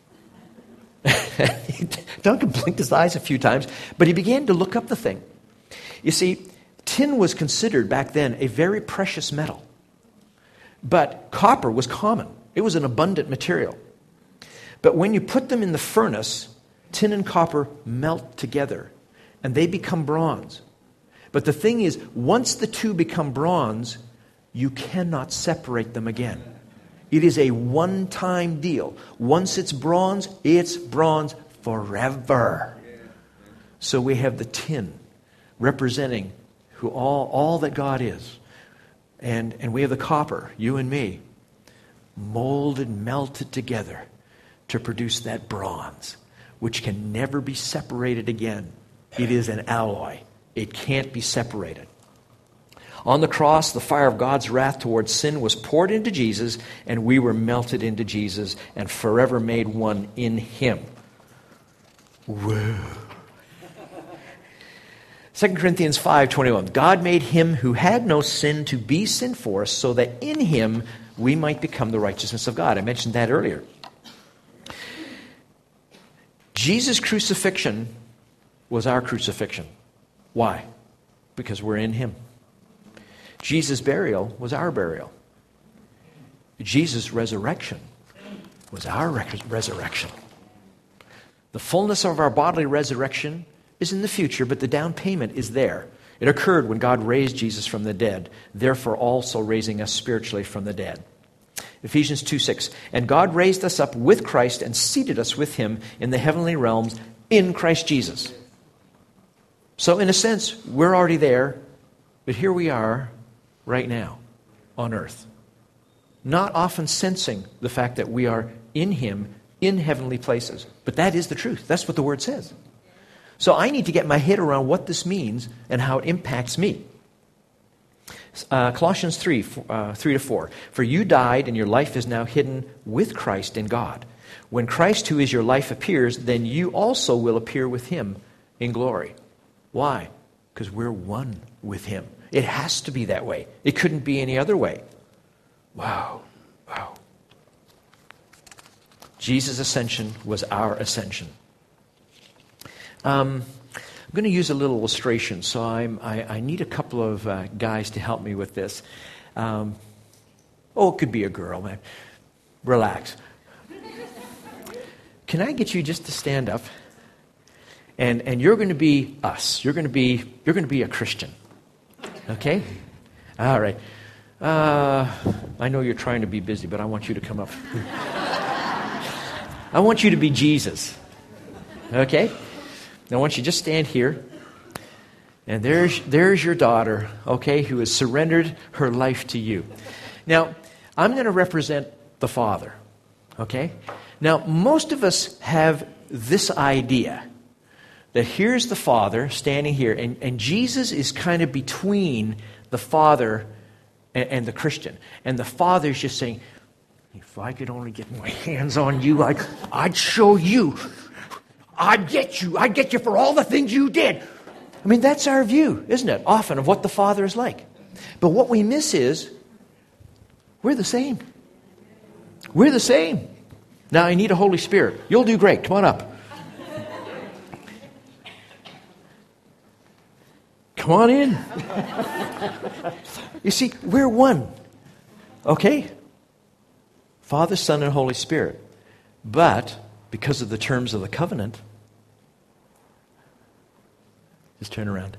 Duncan blinked his eyes a few times, but he began to look up the thing. You see, tin was considered back then a very precious metal. But copper was common. It was an abundant material. But when you put them in the furnace, tin and copper melt together, and they become bronze. But the thing is, once the two become bronze, you cannot separate them again. It is a one-time deal. Once it's bronze, it's bronze forever. So we have the tin representing who all, all that God is. And, and we have the copper, you and me, molded, melted together to produce that bronze, which can never be separated again. It is an alloy. It can't be separated. On the cross, the fire of God's wrath towards sin was poured into Jesus, and we were melted into Jesus and forever made one in Him. Whoa. Second Corinthians five twenty-one. God made Him who had no sin to be sin for us, so that in Him we might become the righteousness of God. I mentioned that earlier. Jesus' crucifixion was our crucifixion. Why? Because we're in Him. Jesus' burial was our burial. Jesus' resurrection was our resurrection. The fullness of our bodily resurrection is in the future, but the down payment is there. It occurred when God raised Jesus from the dead, therefore also raising us spiritually from the dead. Ephesians two six. And God raised us up with Christ and seated us with Him in the heavenly realms in Christ Jesus. So in a sense, we're already there, but here we are right now on earth. Not often sensing the fact that we are in Him in heavenly places. But that is the truth. That's what the Word says. So I need to get my head around what this means and how it impacts me. Uh, Colossians three, uh, three to four. For you died, and your life is now hidden with Christ in God. When Christ, who is your life, appears, then you also will appear with Him in glory. Why? Because we're one with Him. It has to be that way. It couldn't be any other way. Wow. Wow. Jesus' ascension was our ascension. Um, I'm going to use a little illustration, so I'm, I, I need a couple of uh, guys to help me with this. Um, oh, it could be a girl, man. Relax. Can I get you just to stand up? And and you're going to be us. You're going to be you're going to be a Christian. Okay? All right. Uh, I know you're trying to be busy, but I want you to come up. I want you to be Jesus. Okay? Now, I want you to just stand here. And there's there's your daughter, okay, who has surrendered her life to you. Now, I'm going to represent the Father. Okay? Now, most of us have this idea that here's the Father standing here, and, and Jesus is kind of between the Father and, and the Christian. And the Father's just saying, if I could only get my hands on you, I'd, I'd show you. I'd get you. I'd get you for all the things you did. I mean, that's our view, isn't it, often, of what the Father is like. But what we miss is, we're the same. We're the same. Now, I need a Holy Spirit. You'll do great. Come on up. Come on in. You see, we're one. Okay? Father, Son, and Holy Spirit. But, because of the terms of the covenant, just turn around.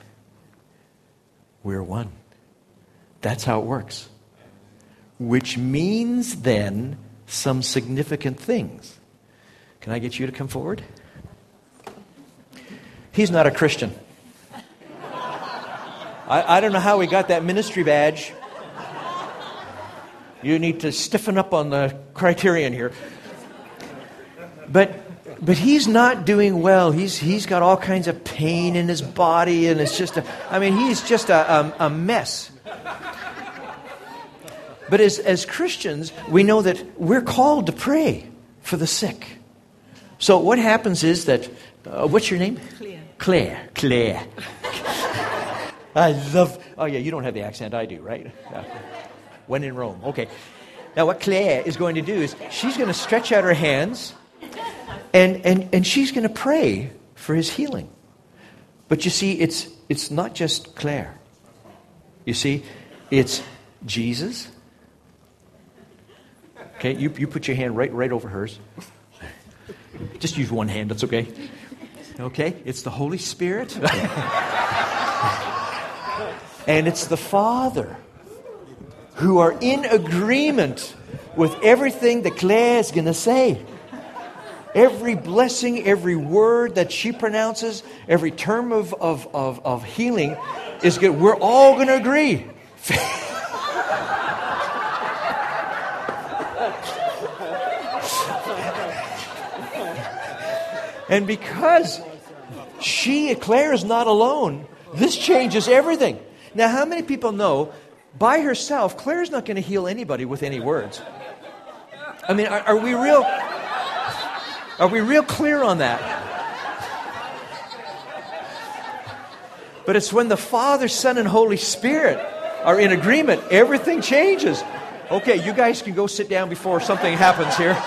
We're one. That's how it works. Which means then some significant things. Can I get you to come forward? He's not a Christian. I, I don't know how he got that ministry badge. You need to stiffen up on the criterion here. But but he's not doing well. He's he's got all kinds of pain in his body, and it's just a, I mean, he's just a, a, a mess. But as, as Christians, we know that we're called to pray for the sick. So what happens is that, uh, what's your name? Claire. Claire. Claire. I love, oh yeah, you don't have the accent I do, right? Yeah. When in Rome. Okay. Now what Claire is going to do is she's going to stretch out her hands and, and, and she's going to pray for his healing. But you see, it's it's not just Claire. You see, it's Jesus. Okay, you, you put your hand right right over hers. Just use one hand, that's okay. Okay, it's the Holy Spirit. And it's the Father, who are in agreement with everything that Claire is going to say. Every blessing, every word that she pronounces, every term of, of, of, of healing is good. We're all going to agree. And because she, Claire, is not alone, this changes everything. Now, how many people know, by herself, Claire's not going to heal anybody with any words? I mean, are, are we real... Are we real clear on that? But it's when the Father, Son, and Holy Spirit are in agreement, everything changes. Okay, you guys can go sit down before something happens here.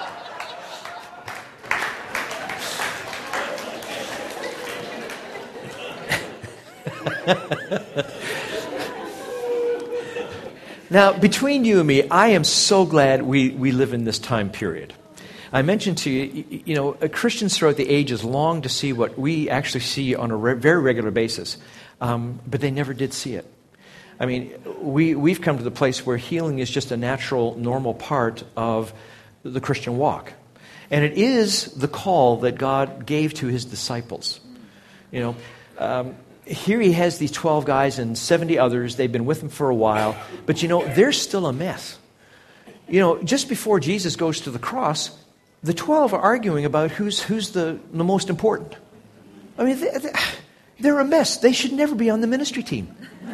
Now, between you and me, I am so glad we, we live in this time period. I mentioned to you, you know, Christians throughout the ages long to see what we actually see on a re- very regular basis, um, but they never did see it. I mean, we, we've come to the place where healing is just a natural, normal part of the Christian walk. And it is the call that God gave to his disciples. You know, um, here he has these twelve guys and seventy others. They've been with him for a while, but you know, they're still a mess. You know, just before Jesus goes to the cross, the twelve are arguing about who's who's the, the most important. I mean, they, they, they're a mess. They should never be on the ministry team.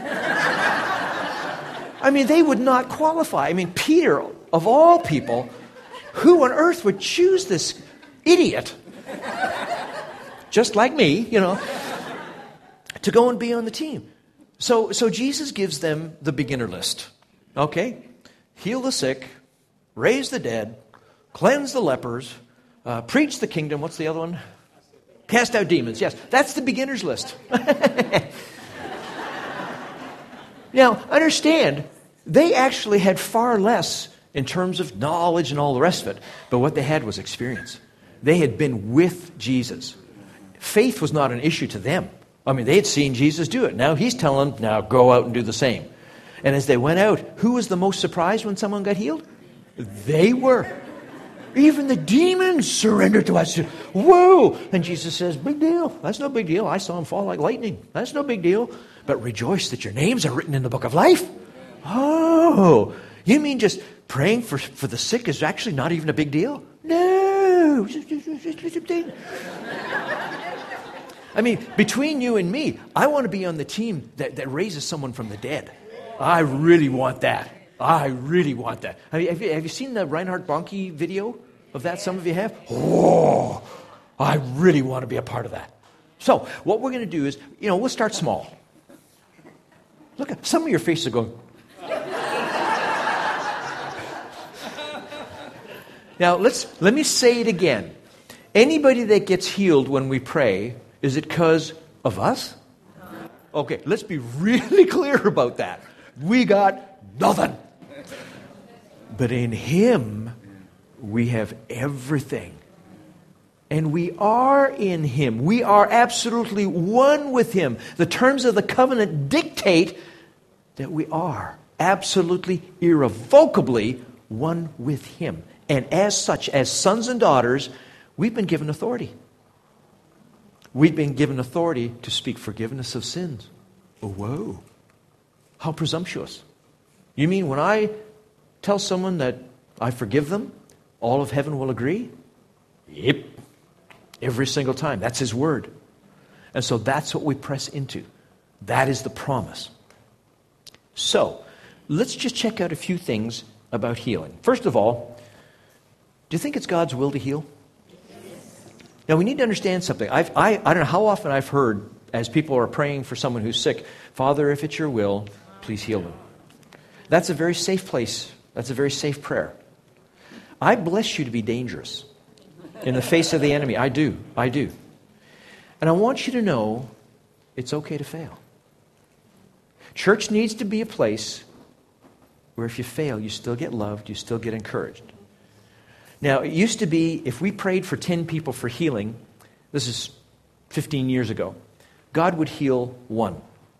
I mean, they would not qualify. I mean, Peter, of all people, who on earth would choose this idiot, just like me, you know, to go and be on the team? So, so Jesus gives them the beginner list. Okay? Heal the sick, raise the dead, cleanse the lepers, uh, preach the kingdom. What's the other one? Cast out demons. Yes, that's the beginner's list. Now, understand, they actually had far less in terms of knowledge and all the rest of it, but what they had was experience. They had been with Jesus. Faith was not an issue to them. I mean, they had seen Jesus do it. Now he's telling them, now go out and do the same. And as they went out, who was the most surprised when someone got healed? They were. Even the demons surrendered to us. Whoa! And Jesus says, big deal. That's no big deal. I saw him fall like lightning. That's no big deal. But rejoice that your names are written in the book of life. Oh, you mean just praying for, for the sick is actually not even a big deal? No. I mean, between you and me, I want to be on the team that, that raises someone from the dead. I really want that. I really want that. Have you, have you, have you seen the Reinhard Bonnke video of that? Some of you have? Oh, I really want to be a part of that. So what we're going to do is, you know, we'll start small. Look, at some of your faces are going. Now, let's let me say it again. Anybody that gets healed when we pray, is it because of us? Okay, let's be really clear about that. We got nothing. But in him, we have everything. And we are in him. We are absolutely one with him. The terms of the covenant dictate that we are absolutely, irrevocably one with him. And as such, as sons and daughters, we've been given authority. We've been given authority to speak forgiveness of sins. Oh, whoa. How presumptuous. You mean when I tell someone that I forgive them, all of heaven will agree? Yep. Every single time. That's his word. And so that's what we press into. That is the promise. So, let's just check out a few things about healing. First of all, do you think it's God's will to heal? Now, we need to understand something. I've, I, I don't know how often I've heard, as people are praying for someone who's sick, Father, if it's your will, please heal them. That's a very safe place. That's a very safe prayer. I bless you to be dangerous in the face of the enemy. I do. I do. And I want you to know it's okay to fail. Church needs to be a place where if you fail, you still get loved, you still get encouraged. Now, it used to be, if we prayed for ten people for healing, this is fifteen years ago, God would heal one.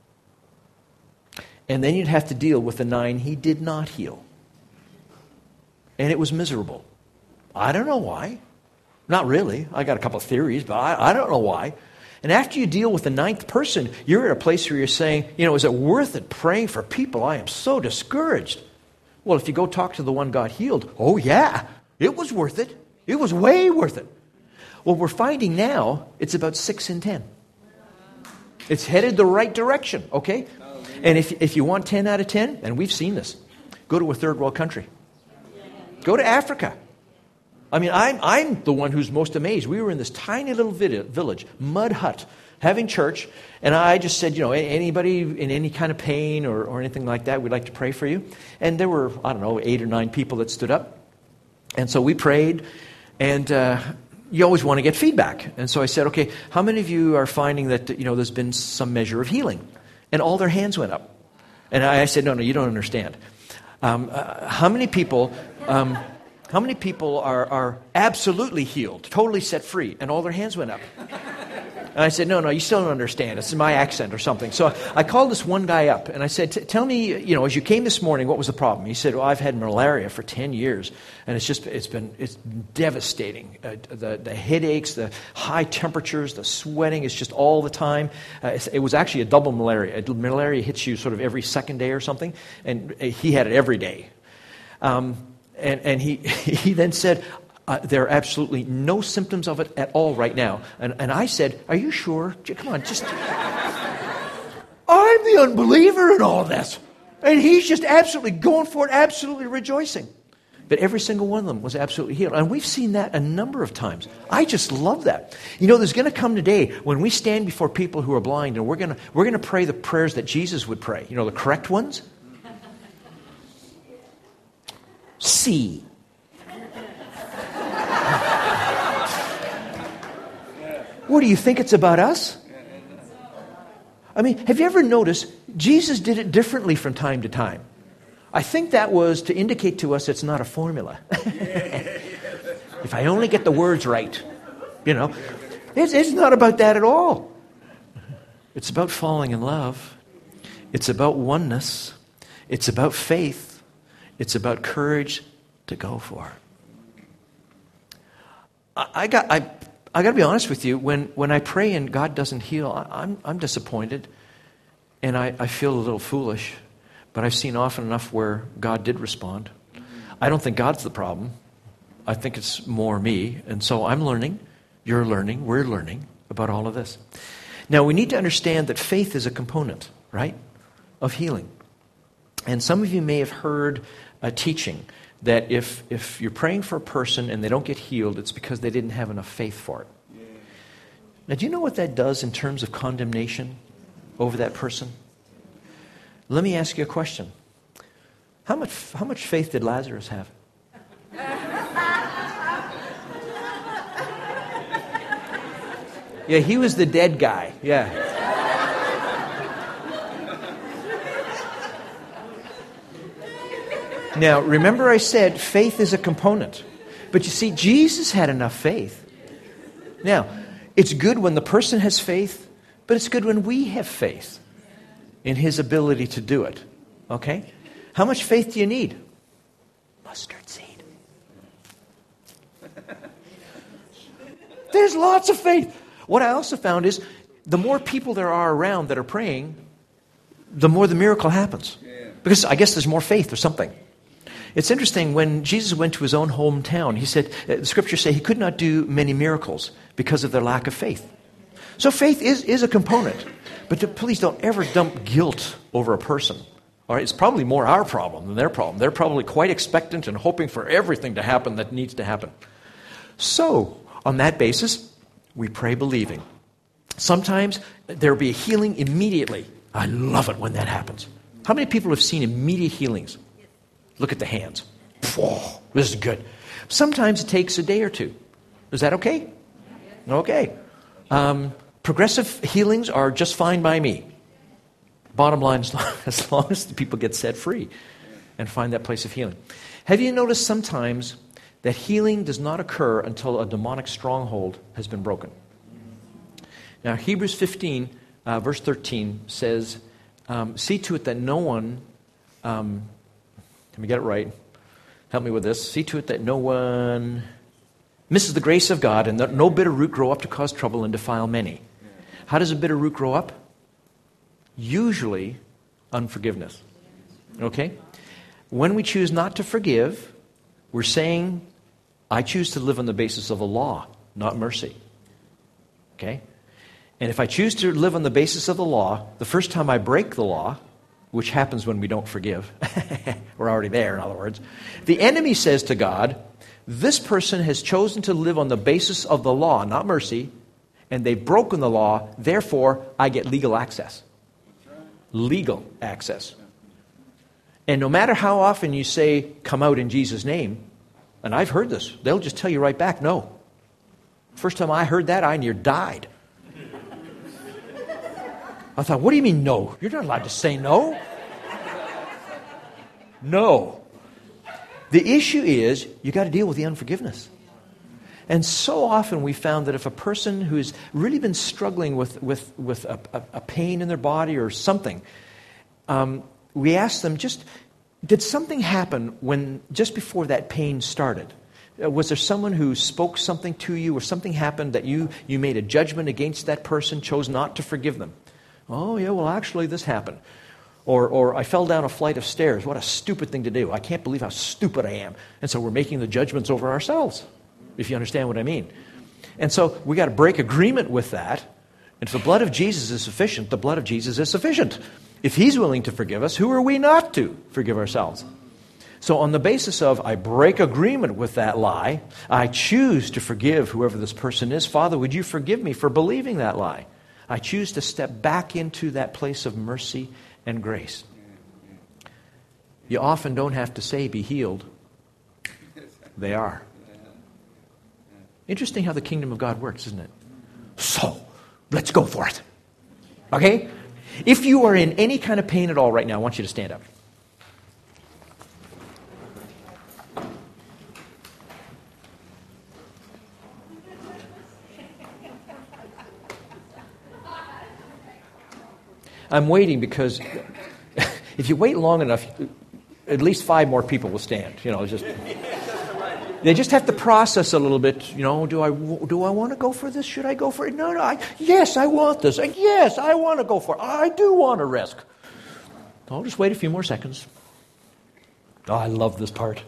And then you'd have to deal with the nine he did not heal. And it was miserable. I don't know why. Not really. I got a couple of theories, but I, I don't know why. And after you deal with the ninth person, you're at a place where you're saying, you know, is it worth it praying for people? I am so discouraged. Well, if you go talk to the one God healed, oh yeah, it was worth it. It was way worth it. Well, we're finding now it's about six in ten. It's headed the right direction, okay? And if, if you want ten out of ten, and we've seen this, go to a third world country. Go to Africa. I mean, I'm, I'm the one who's most amazed. We were in this tiny little village, mud hut, having church, and I just said, you know, anybody in any kind of pain or, or anything like that, we'd like to pray for you. And there were, I don't know, eight or nine people that stood up. And so we prayed, and uh, you always want to get feedback. And so I said, okay, how many of you are finding that, you know, there's been some measure of healing? And all their hands went up. And I said, no, no, you don't understand. Um, uh, how many people... Um, How many people are, are absolutely healed, totally set free? And all their hands went up. And I said, no, no, you still don't understand. It's my accent or something. So I called this one guy up, and I said, tell me, you know, as you came this morning, what was the problem? He said, well, I've had malaria for ten years, and it's just, it's been, it's devastating. Uh, the, the headaches, the high temperatures, the sweating, it's just all the time. Uh, it was actually a double malaria. Malaria hits you sort of every second day or something, and he had it every day. Um, And, and he, he then said, uh, there are absolutely no symptoms of it at all right now. And, and I said, are you sure? Come on, just... I'm the unbeliever in all this. And he's just absolutely going for it, absolutely rejoicing. But every single one of them was absolutely healed. And we've seen that a number of times. I just love that. You know, there's going to come a day when we stand before people who are blind, and we're going to we're going to pray the prayers that Jesus would pray. You know, the correct ones. See. What do you think it's about us? I mean, have you ever noticed Jesus did it differently from time to time? I think that was to indicate to us it's not a formula. If I only get the words right, you know. It's, it's not about that at all. It's about falling in love. It's about oneness. It's about faith. It's about courage to go for. I, I got I I got to be honest with you. When when I pray and God doesn't heal, I, I'm I'm disappointed, and I, I feel a little foolish. But I've seen often enough where God did respond. I don't think God's the problem. I think it's more me, and so I'm learning. You're learning. We're learning about all of this. Now we need to understand that faith is a component, right, of healing. And some of you may have heard a teaching that if, if you're praying for a person and they don't get healed, it's because they didn't have enough faith for it. Yeah. Now, do you know what that does in terms of condemnation over that person? Let me ask you a question. How much, how much faith did Lazarus have? Yeah, he was the dead guy. Yeah. Now, remember I said faith is a component. But you see, Jesus had enough faith. Now, it's good when the person has faith, but it's good when we have faith in his ability to do it. Okay? How much faith do you need? Mustard seed. There's lots of faith. What I also found is the more people there are around that are praying, the more the miracle happens. Because I guess there's more faith or something. It's interesting, when Jesus went to his own hometown, he said, the scriptures say he could not do many miracles because of their lack of faith. So faith is, is a component. But to, please don't ever dump guilt over a person All right, it's probably more our problem than their problem. They're probably quite expectant and hoping for everything to happen that needs to happen. So, on that basis, we pray believing. Sometimes there will be a healing immediately. I love it when that happens. How many people have seen immediate healings? Look at the hands. Whoa, this is good. Sometimes it takes a day or two. Is that okay? Okay. Um, progressive healings are just fine by me. Bottom line, as long, as long as the people get set free and find that place of healing. Have you noticed sometimes that healing does not occur until a demonic stronghold has been broken? Now, Hebrews fifteen, uh, verse thirteen says, um, see to it that no one, um, let me get it right, help me with this, see to it that no one misses the grace of God and that no bitter root grow up to cause trouble and defile many. How does a bitter root grow up? Usually, unforgiveness. Okay? When we choose not to forgive, we're saying, I choose to live on the basis of the law, not mercy. Okay? And if I choose to live on the basis of the law, the first time I break the law, which happens when we don't forgive, we're already there, in other words, the enemy says to God, this person has chosen to live on the basis of the law, not mercy, and they've broken the law, therefore I get legal access. Legal access. And no matter how often you say, come out in Jesus' name, and I've heard this, they'll just tell you right back, no. First time I heard that, I near died. I thought, what do you mean no? You're not allowed to say no. No. The issue is, you got to deal with the unforgiveness. And so often we found that if a person who's really been struggling with, with, with a, a, a pain in their body or something, um, we ask them just, did something happen when just before that pain started? Uh, was there someone who spoke something to you or something happened that you, you made a judgment against that person, chose not to forgive them? Oh, yeah, well, actually this happened. Or, or I fell down a flight of stairs. What a stupid thing to do. I can't believe how stupid I am. And so we're making the judgments over ourselves, if you understand what I mean. And so we got to break agreement with that. And if the blood of Jesus is sufficient, the blood of Jesus is sufficient. If he's willing to forgive us, who are we not to forgive ourselves? So on the basis of I break agreement with that lie, I choose to forgive whoever this person is. Father, would you forgive me for believing that lie? I choose to step back into that place of mercy and grace. You often don't have to say, be healed. They are. Interesting how the kingdom of God works, isn't it? So, let's go for it. Okay? If you are in any kind of pain at all right now, I want you to stand up. I'm waiting because if you wait long enough, at least five more people will stand. You know, just they just have to process a little bit. You know, do I do I want to go for this? Should I go for it? No, no. I, yes, I want this. Yes, I want to go for it. I do want to risk. I'll just wait a few more seconds. Oh, I love this part.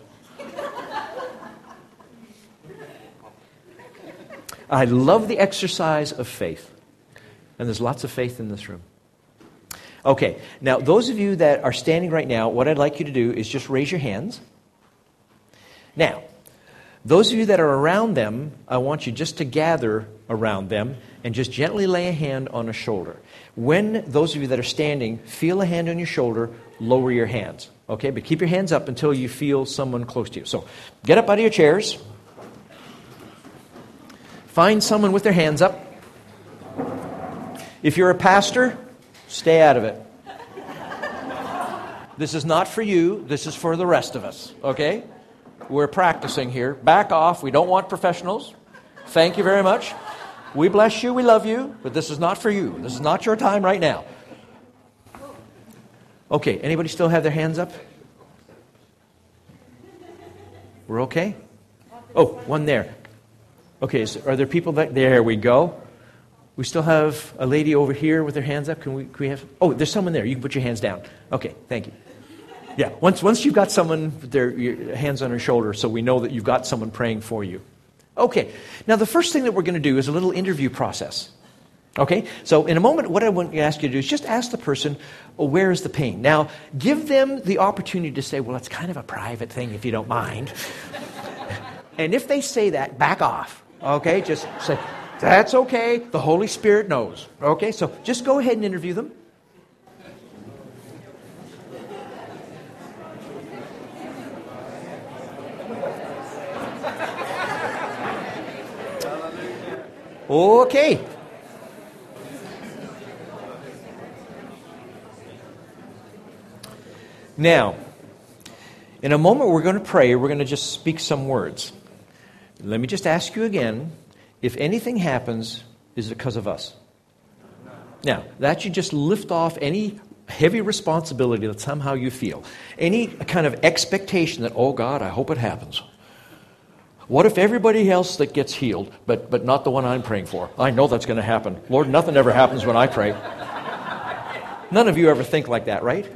I love the exercise of faith, and there's lots of faith in this room. Okay, now those of you that are standing right now, what I'd like you to do is just raise your hands. Now, those of you that are around them, I want you just to gather around them and just gently lay a hand on a shoulder. When those of you that are standing feel a hand on your shoulder, lower your hands. Okay, but keep your hands up until you feel someone close to you. So get up out of your chairs. Find someone with their hands up. If you're a pastor, stay out of it. This is not for you. This is for the rest of us, okay? We're practicing here. Back off. We don't want professionals. Thank you very much. We bless you. We love you. But this is not for you. This is not your time right now. Okay, anybody still have their hands up? We're okay? Oh, one there. Okay, so are there people back? There we go. We still have a lady over here with her hands up. Can we, can we have... Oh, there's someone there. You can put your hands down. Okay, thank you. Yeah, once once you've got someone with their your hands on her shoulder, so we know that you've got someone praying for you. Okay, now the first thing that we're going to do is a little interview process. Okay? So in a moment, what I want to ask you to do is just ask the person, oh, where is the pain? Now, give them the opportunity to say, well, it's kind of a private thing if you don't mind. And if they say that, back off. Okay? Just say, that's okay. The Holy Spirit knows. Okay? So just go ahead and interview them. Okay. Now, in a moment we're going to pray. We're going to just speak some words. Let me just ask you again, if anything happens, is it because of us? Now, that should just lift off any heavy responsibility that somehow you feel. Any kind of expectation that, oh God, I hope it happens. What if everybody else that gets healed, but, but not the one I'm praying for? I know that's going to happen. Lord, nothing ever happens when I pray. None of you ever think like that, right?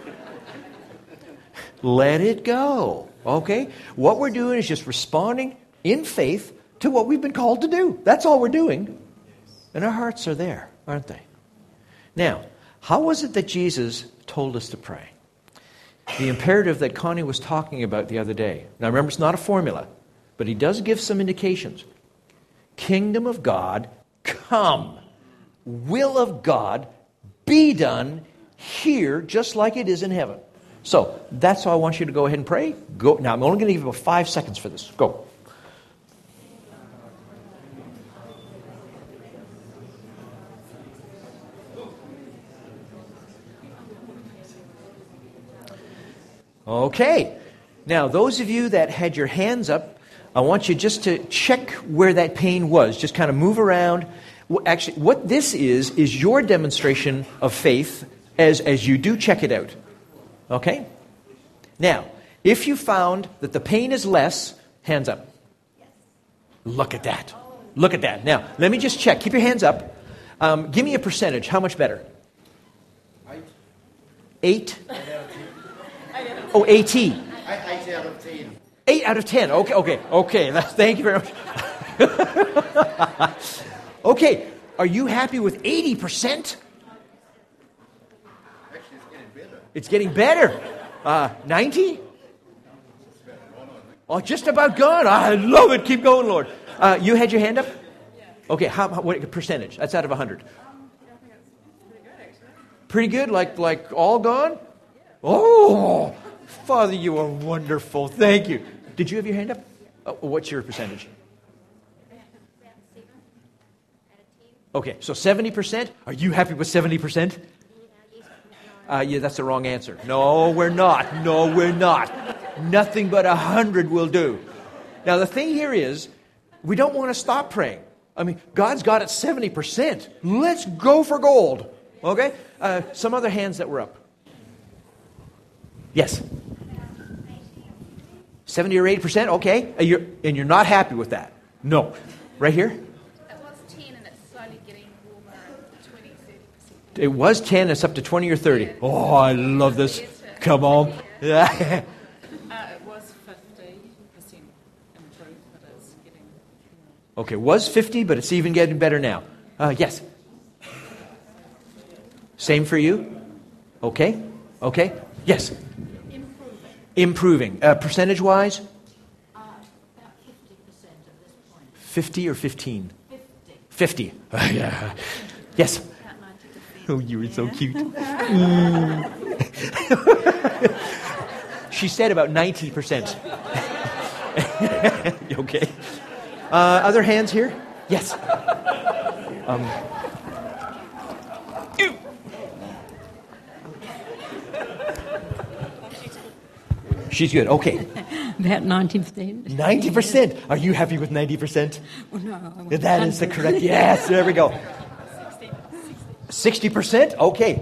Let it go, okay? What we're doing is just responding in faith to what we've been called to do. That's all we're doing. And our hearts are there, aren't they? Now, how was it that Jesus told us to pray? The imperative that Connie was talking about the other day. Now remember, it's not a formula, but he does give some indications. Kingdom of God, come. Will of God, be done here just like it is in heaven. So, that's how I want you to go ahead and pray. Go. Now, I'm only going to give you about five seconds for this. Go. Okay. Now, those of you that had your hands up, I want you just to check where that pain was. Just kind of move around. Actually, what this is, is your demonstration of faith as, as you do check it out. Okay? Now, if you found that the pain is less, hands up. Look at that. Look at that. Now, let me just check. Keep your hands up. Um, give me a percentage. How much better? Eight? Oh, eighty. Eight out of ten. Eight out of ten. Okay, okay, okay. That's, thank you very much. Okay, are you happy with eighty percent? Actually, it's getting better. It's getting better. Uh, ninety? Oh, just about gone. I love it. Keep going, Lord. Uh, you had your hand up? Okay, how, how what percentage? That's out of one hundred. Pretty good? Like, like all gone? Oh, Father, you are wonderful. Thank you. Did you have your hand up? Oh, what's your percentage? Okay, so seventy percent? Are you happy with seventy percent? Uh, yeah, that's the wrong answer. No, we're not. No, we're not. Nothing but one hundred will do. Now, the thing here is, we don't want to stop praying. I mean, God's got it seventy percent. Let's go for gold. Okay? Uh, some other hands that were up. Yes? seventy or eighty percent? Okay. Uh, you're, and you're not happy with that? No. Right here? It was ten and it's slowly getting warmer, twenty, thirty percent. It was ten, it's up to twenty or thirty. Oh, I love this. Come on. Uh, it was fifty percent improved, but it's getting... Okay, was fifty, but it's even getting better now. Uh, yes? Same for you? Okay. Okay. Yes? Improving. Improving. Uh, percentage-wise? Uh, about fifty percent at this point. fifty or fifteen? fifty. fifty. Uh, yeah. Yes? About ninety percent. Oh, you were so cute. She said about ninety percent. Okay. Uh, other hands here? Yes. Um, she's good. Okay. About ninety percent. ninety percent. Are you happy with ninety percent? Well, no. That is the correct. Yes, there we go. sixty percent? Okay.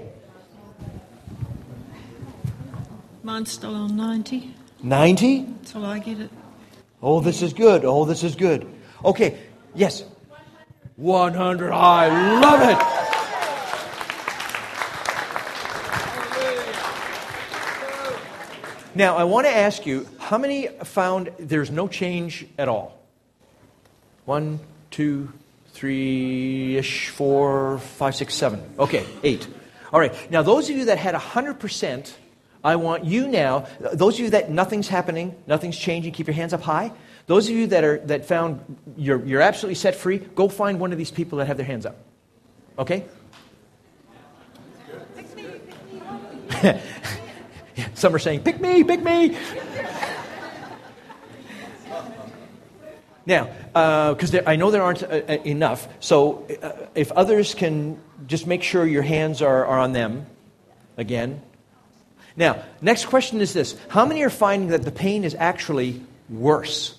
Mine's still on ninety. ninety? Until I get it. Oh, this is good. Oh, this is good. Okay. Yes. one hundred. I love it. Now, I want to ask you, how many found there's no change at all? One, two, three-ish, four, five, six, seven. Okay, eight. All right. Now, those of you that had one hundred percent, I want you now, those of you that nothing's happening, nothing's changing, keep your hands up high. Those of you that are that found you're, you're absolutely set free, go find one of these people that have their hands up. Okay? Some are saying, pick me, pick me. Now, because uh, I know there aren't uh, enough, so uh, if others can just make sure your hands are, are on them again. Now, next question is this. How many are finding that the pain is actually worse?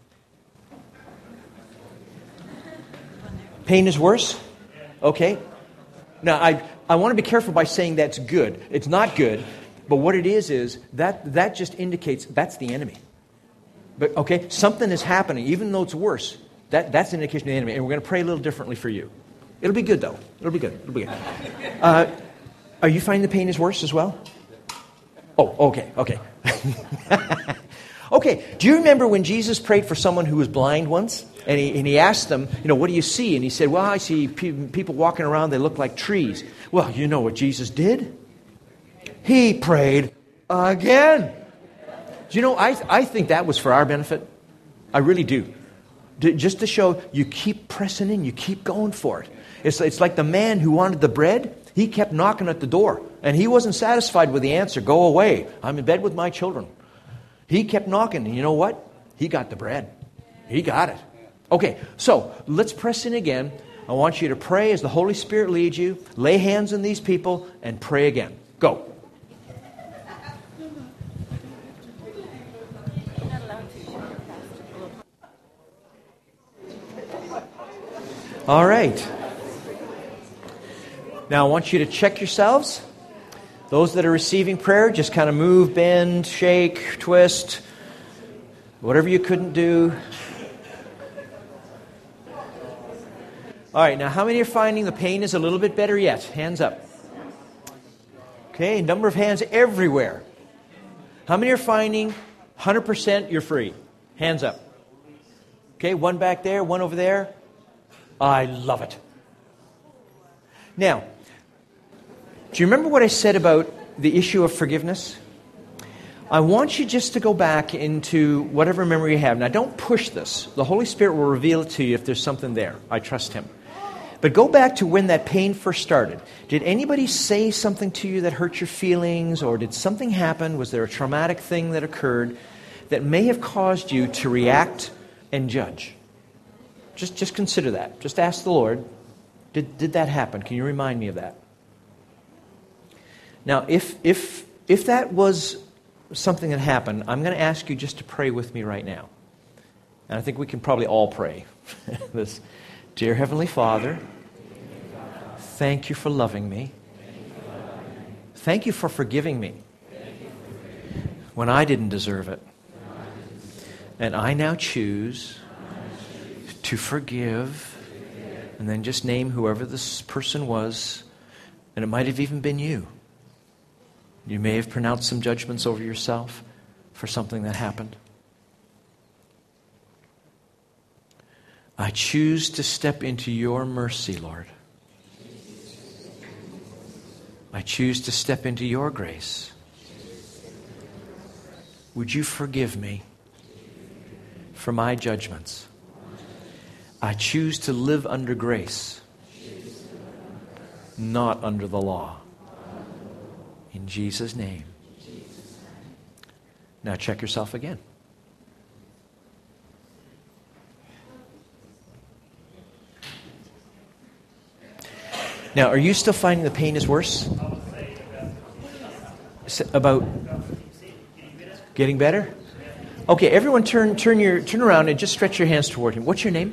Pain is worse? Okay. Now, I, I want to be careful by saying that's good. It's not good, but what it is is that that just indicates that's the enemy. But, okay, something is happening, even though it's worse. That, that's an indication of the enemy, and we're going to pray a little differently for you. It'll be good, though. It'll be good. It'll be good. Uh, are you finding the pain is worse as well? Oh, okay, okay. Okay, do you remember when Jesus prayed for someone who was blind once? And he, and he asked them, you know, what do you see? And he said, well, I see pe- people walking around, they look like trees. Well, you know what Jesus did? He prayed again. Do you know, I, I think that was for our benefit. I really do. D- just to show you keep pressing in, you keep going for it. It's, it's like the man who wanted the bread. He kept knocking at the door, and he wasn't satisfied with the answer. Go away. I'm in bed with my children. He kept knocking, and you know what? He got the bread. He got it. Okay, so let's press in again. I want you to pray as the Holy Spirit leads you. Lay hands on these people and pray again. Go. All right. Now I want you to check yourselves. Those that are receiving prayer, just kind of move, bend, shake, twist, whatever you couldn't do. All right, now how many are finding the pain is a little bit better yet? Hands up. Okay, number of hands everywhere. How many are finding one hundred percent you're free? Hands up. Okay, one back there, one over there. I love it. Now, do you remember what I said about the issue of forgiveness? I want you just to go back into whatever memory you have. Now, don't push this. The Holy Spirit will reveal it to you if there's something there. I trust Him. But go back to when that pain first started. Did anybody say something to you that hurt your feelings, or did something happen? Was there a traumatic thing that occurred that may have caused you to react and judge? Just, just consider that. Just ask the Lord, did, did that happen? Can you remind me of that? Now, if, if, if that was something that happened, I'm going to ask you just to pray with me right now. And I think we can probably all pray this. Dear Heavenly Father, thank you for loving me. Thank you for forgiving me when I didn't deserve it. And I now choose to forgive, and then just name whoever this person was, and it might have even been you. You may have pronounced some judgments over yourself for something that happened. I choose to step into your mercy, Lord. I choose to step into your grace. Would you forgive me for my judgments? I choose to live under grace, not under the law. In Jesus' name. Now check yourself again. Now, are you still finding the pain is worse? About getting better? Okay, everyone turn turn your turn around and just stretch your hands toward him. What's your name?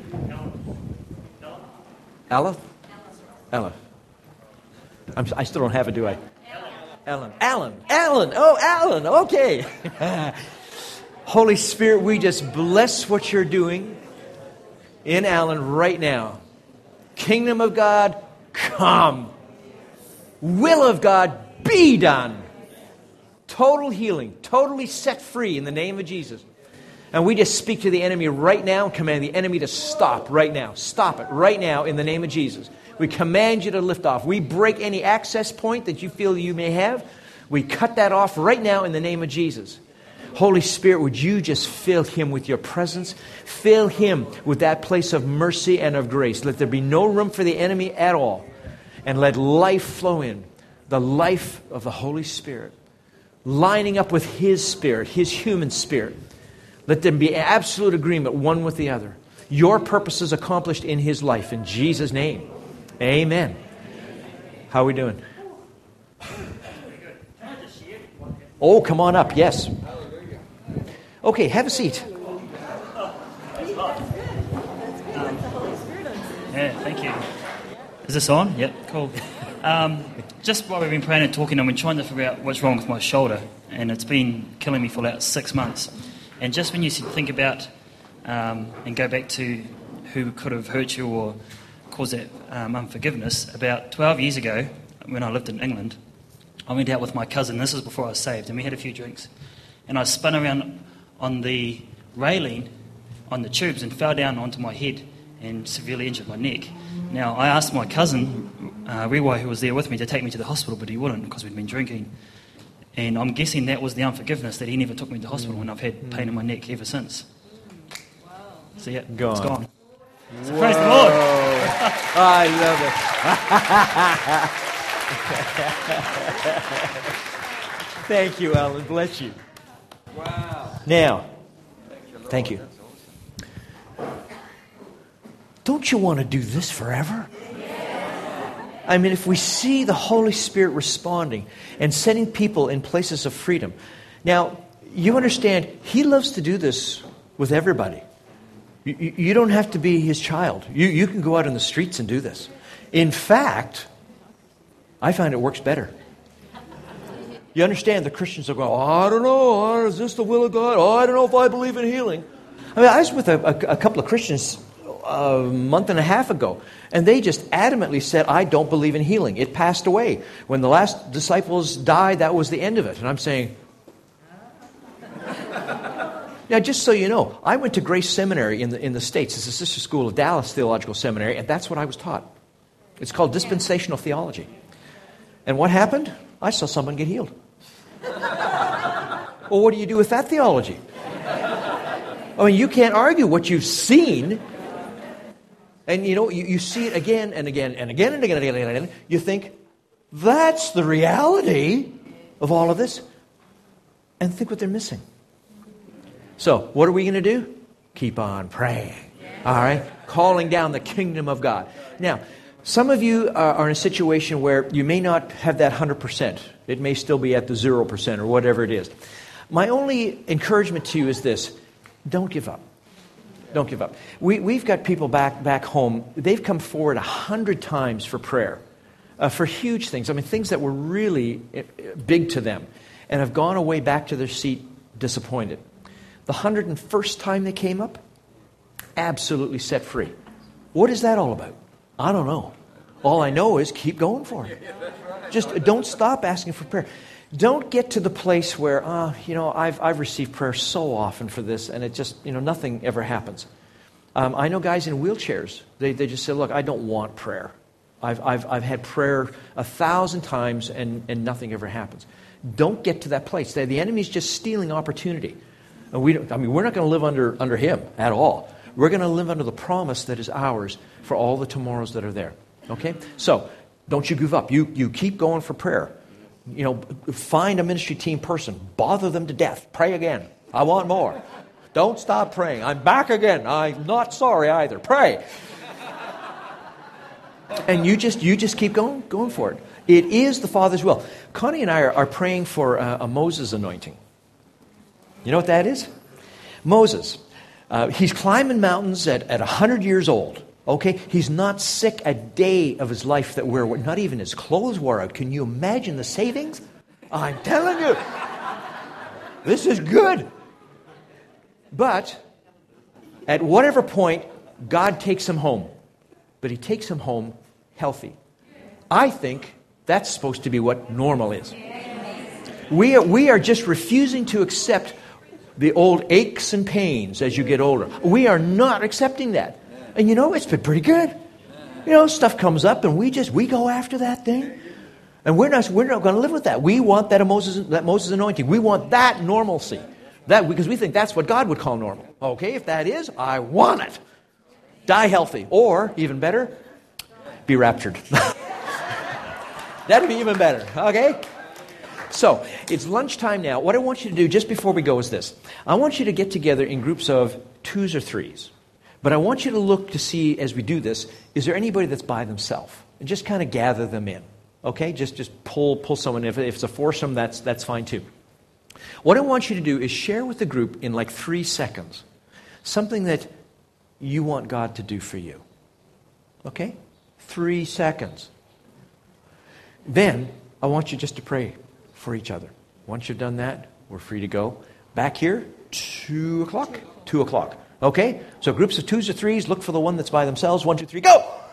Ella? Ella. I'm, I still don't have it, do I? Alan. Alan. Alan. Oh, Alan. Okay. Holy Spirit, we just bless what you're doing in Alan right now. Kingdom of God, come. Will of God, be done. Total healing. Totally set free in the name of Jesus. And we just speak to the enemy right now and command the enemy to stop right now. Stop it right now in the name of Jesus. We command you to lift off. We break any access point that you feel you may have. We cut that off right now in the name of Jesus. Holy Spirit, would you just fill him with your presence? Fill him with that place of mercy and of grace. Let there be no room for the enemy at all. And let life flow in. The life of the Holy Spirit. Lining up with his spirit, his human spirit. Let them be absolute agreement one with the other. Your purpose is accomplished in his life. In Jesus' name. Amen. How are we doing? Oh, come on up. Yes. Okay, have a seat. Yeah, thank you. Is this on? Yep, cool. Um, just while we've been praying and talking, I've been trying to figure out what's wrong with my shoulder, and it's been killing me for about six months. And just when you think about um, and go back to who could have hurt you or caused that um, unforgiveness, about twelve years ago, when I lived in England, I went out with my cousin. This was before I was saved, and we had a few drinks. And I spun around on the railing on the tubes and fell down onto my head and severely injured my neck. Now, I asked my cousin, uh, Rewa, who was there with me, to take me to the hospital, but he wouldn't because we'd been drinking. And I'm guessing that was the unforgiveness, that he never took me to the hospital, and I've had pain in my neck ever since. Wow. So yeah, gone. It's gone. So praise the Lord. I love it. Thank you, Alan. Bless you. Wow. Now, thank you. Don't you want to do this forever? I mean, if we see the Holy Spirit responding and setting people in places of freedom. Now, you understand, he loves to do this with everybody. You, you don't have to be his child. You, you can go out in the streets and do this. In fact, I find it works better. You understand, the Christians will go, oh, I don't know, is this the will of God? Oh, I don't know if I believe in healing. I mean, I was with a, a, a couple of Christians a month and a half ago, and they just adamantly said, I don't believe in healing. It passed away. When the last disciples died, that was the end of it. And I'm saying, now, just so you know, I went to Grace Seminary in the in the States. It's a sister school of Dallas Theological Seminary, and that's what I was taught. It's called dispensational theology. And what happened? I saw someone get healed. Well, what do you do with that theology? I mean, you can't argue what you've seen. And, you know, you, you see it again and again and again and again and again and again. You think, that's the reality of all of this. And think what they're missing. So, what are we going to do? Keep on praying. All right? Calling down the kingdom of God. Now, some of you are, are in a situation where you may not have that one hundred percent. It may still be at the zero percent or whatever it is. My only encouragement to you is this. Don't give up. Don't give up. We, we've got people back back home. They've come forward a hundred times for prayer, uh, for huge things. I mean, things that were really big to them, and have gone away back to their seat disappointed. The hundred and first time they came up, absolutely set free. What is that all about? I don't know. All I know is keep going for it. Just don't stop asking for prayer. Don't get to the place where, uh, you know, I've I've received prayer so often for this, and it just, you know, nothing ever happens. Um, I know guys in wheelchairs. They they just say, look, I don't want prayer. I've I've I've had prayer a thousand times, and and nothing ever happens. Don't get to that place. The, the enemy's just stealing opportunity. And we don't, I mean, we're not going to live under under him at all. We're going to live under the promise that is ours for all the tomorrows that are there. Okay? So, don't you give up. You you keep going for prayer. You know, find a ministry team person. Bother them to death. Pray again. I want more. Don't stop praying. I'm back again. I'm not sorry either. Pray. And you just you just keep going going for it. It is the Father's will. Connie and I are, are praying for a, a Moses anointing. You know what that is? Moses. Uh, he's climbing mountains at, at one hundred years old. Okay? He's not sick a day of his life that we're, not even his clothes wore out. Can you imagine the savings? I'm telling you. This is good. But at whatever point, God takes him home. But he takes him home healthy. I think that's supposed to be what normal is. We are, we are just refusing to accept the old aches and pains as you get older. We are not accepting that. And you know, it's been pretty good. You know, stuff comes up and we just, we go after that thing. And we're not, we're not going to live with that. We want that Moses, that Moses anointing. We want that normalcy. That, because we think that's what God would call normal. Okay, if that is, I want it. Die healthy. Or, even better, be raptured. That'd be even better. Okay? So, it's lunchtime now. What I want you to do just before we go is this. I want you to get together in groups of twos or threes. But I want you to look to see, as we do this, is there anybody that's by themselves? And just kind of gather them in. Okay? Just just pull pull someone. If, if it's a foursome, that's, that's fine too. What I want you to do is share with the group in like three seconds something that you want God to do for you. Okay? Three seconds. Then, I want you just to pray for each other. Once you've done that, we're free to go. Back here, two o'clock? Two o'clock. Okay? So groups of twos or threes, look for the one that's by themselves. One, two, three, go!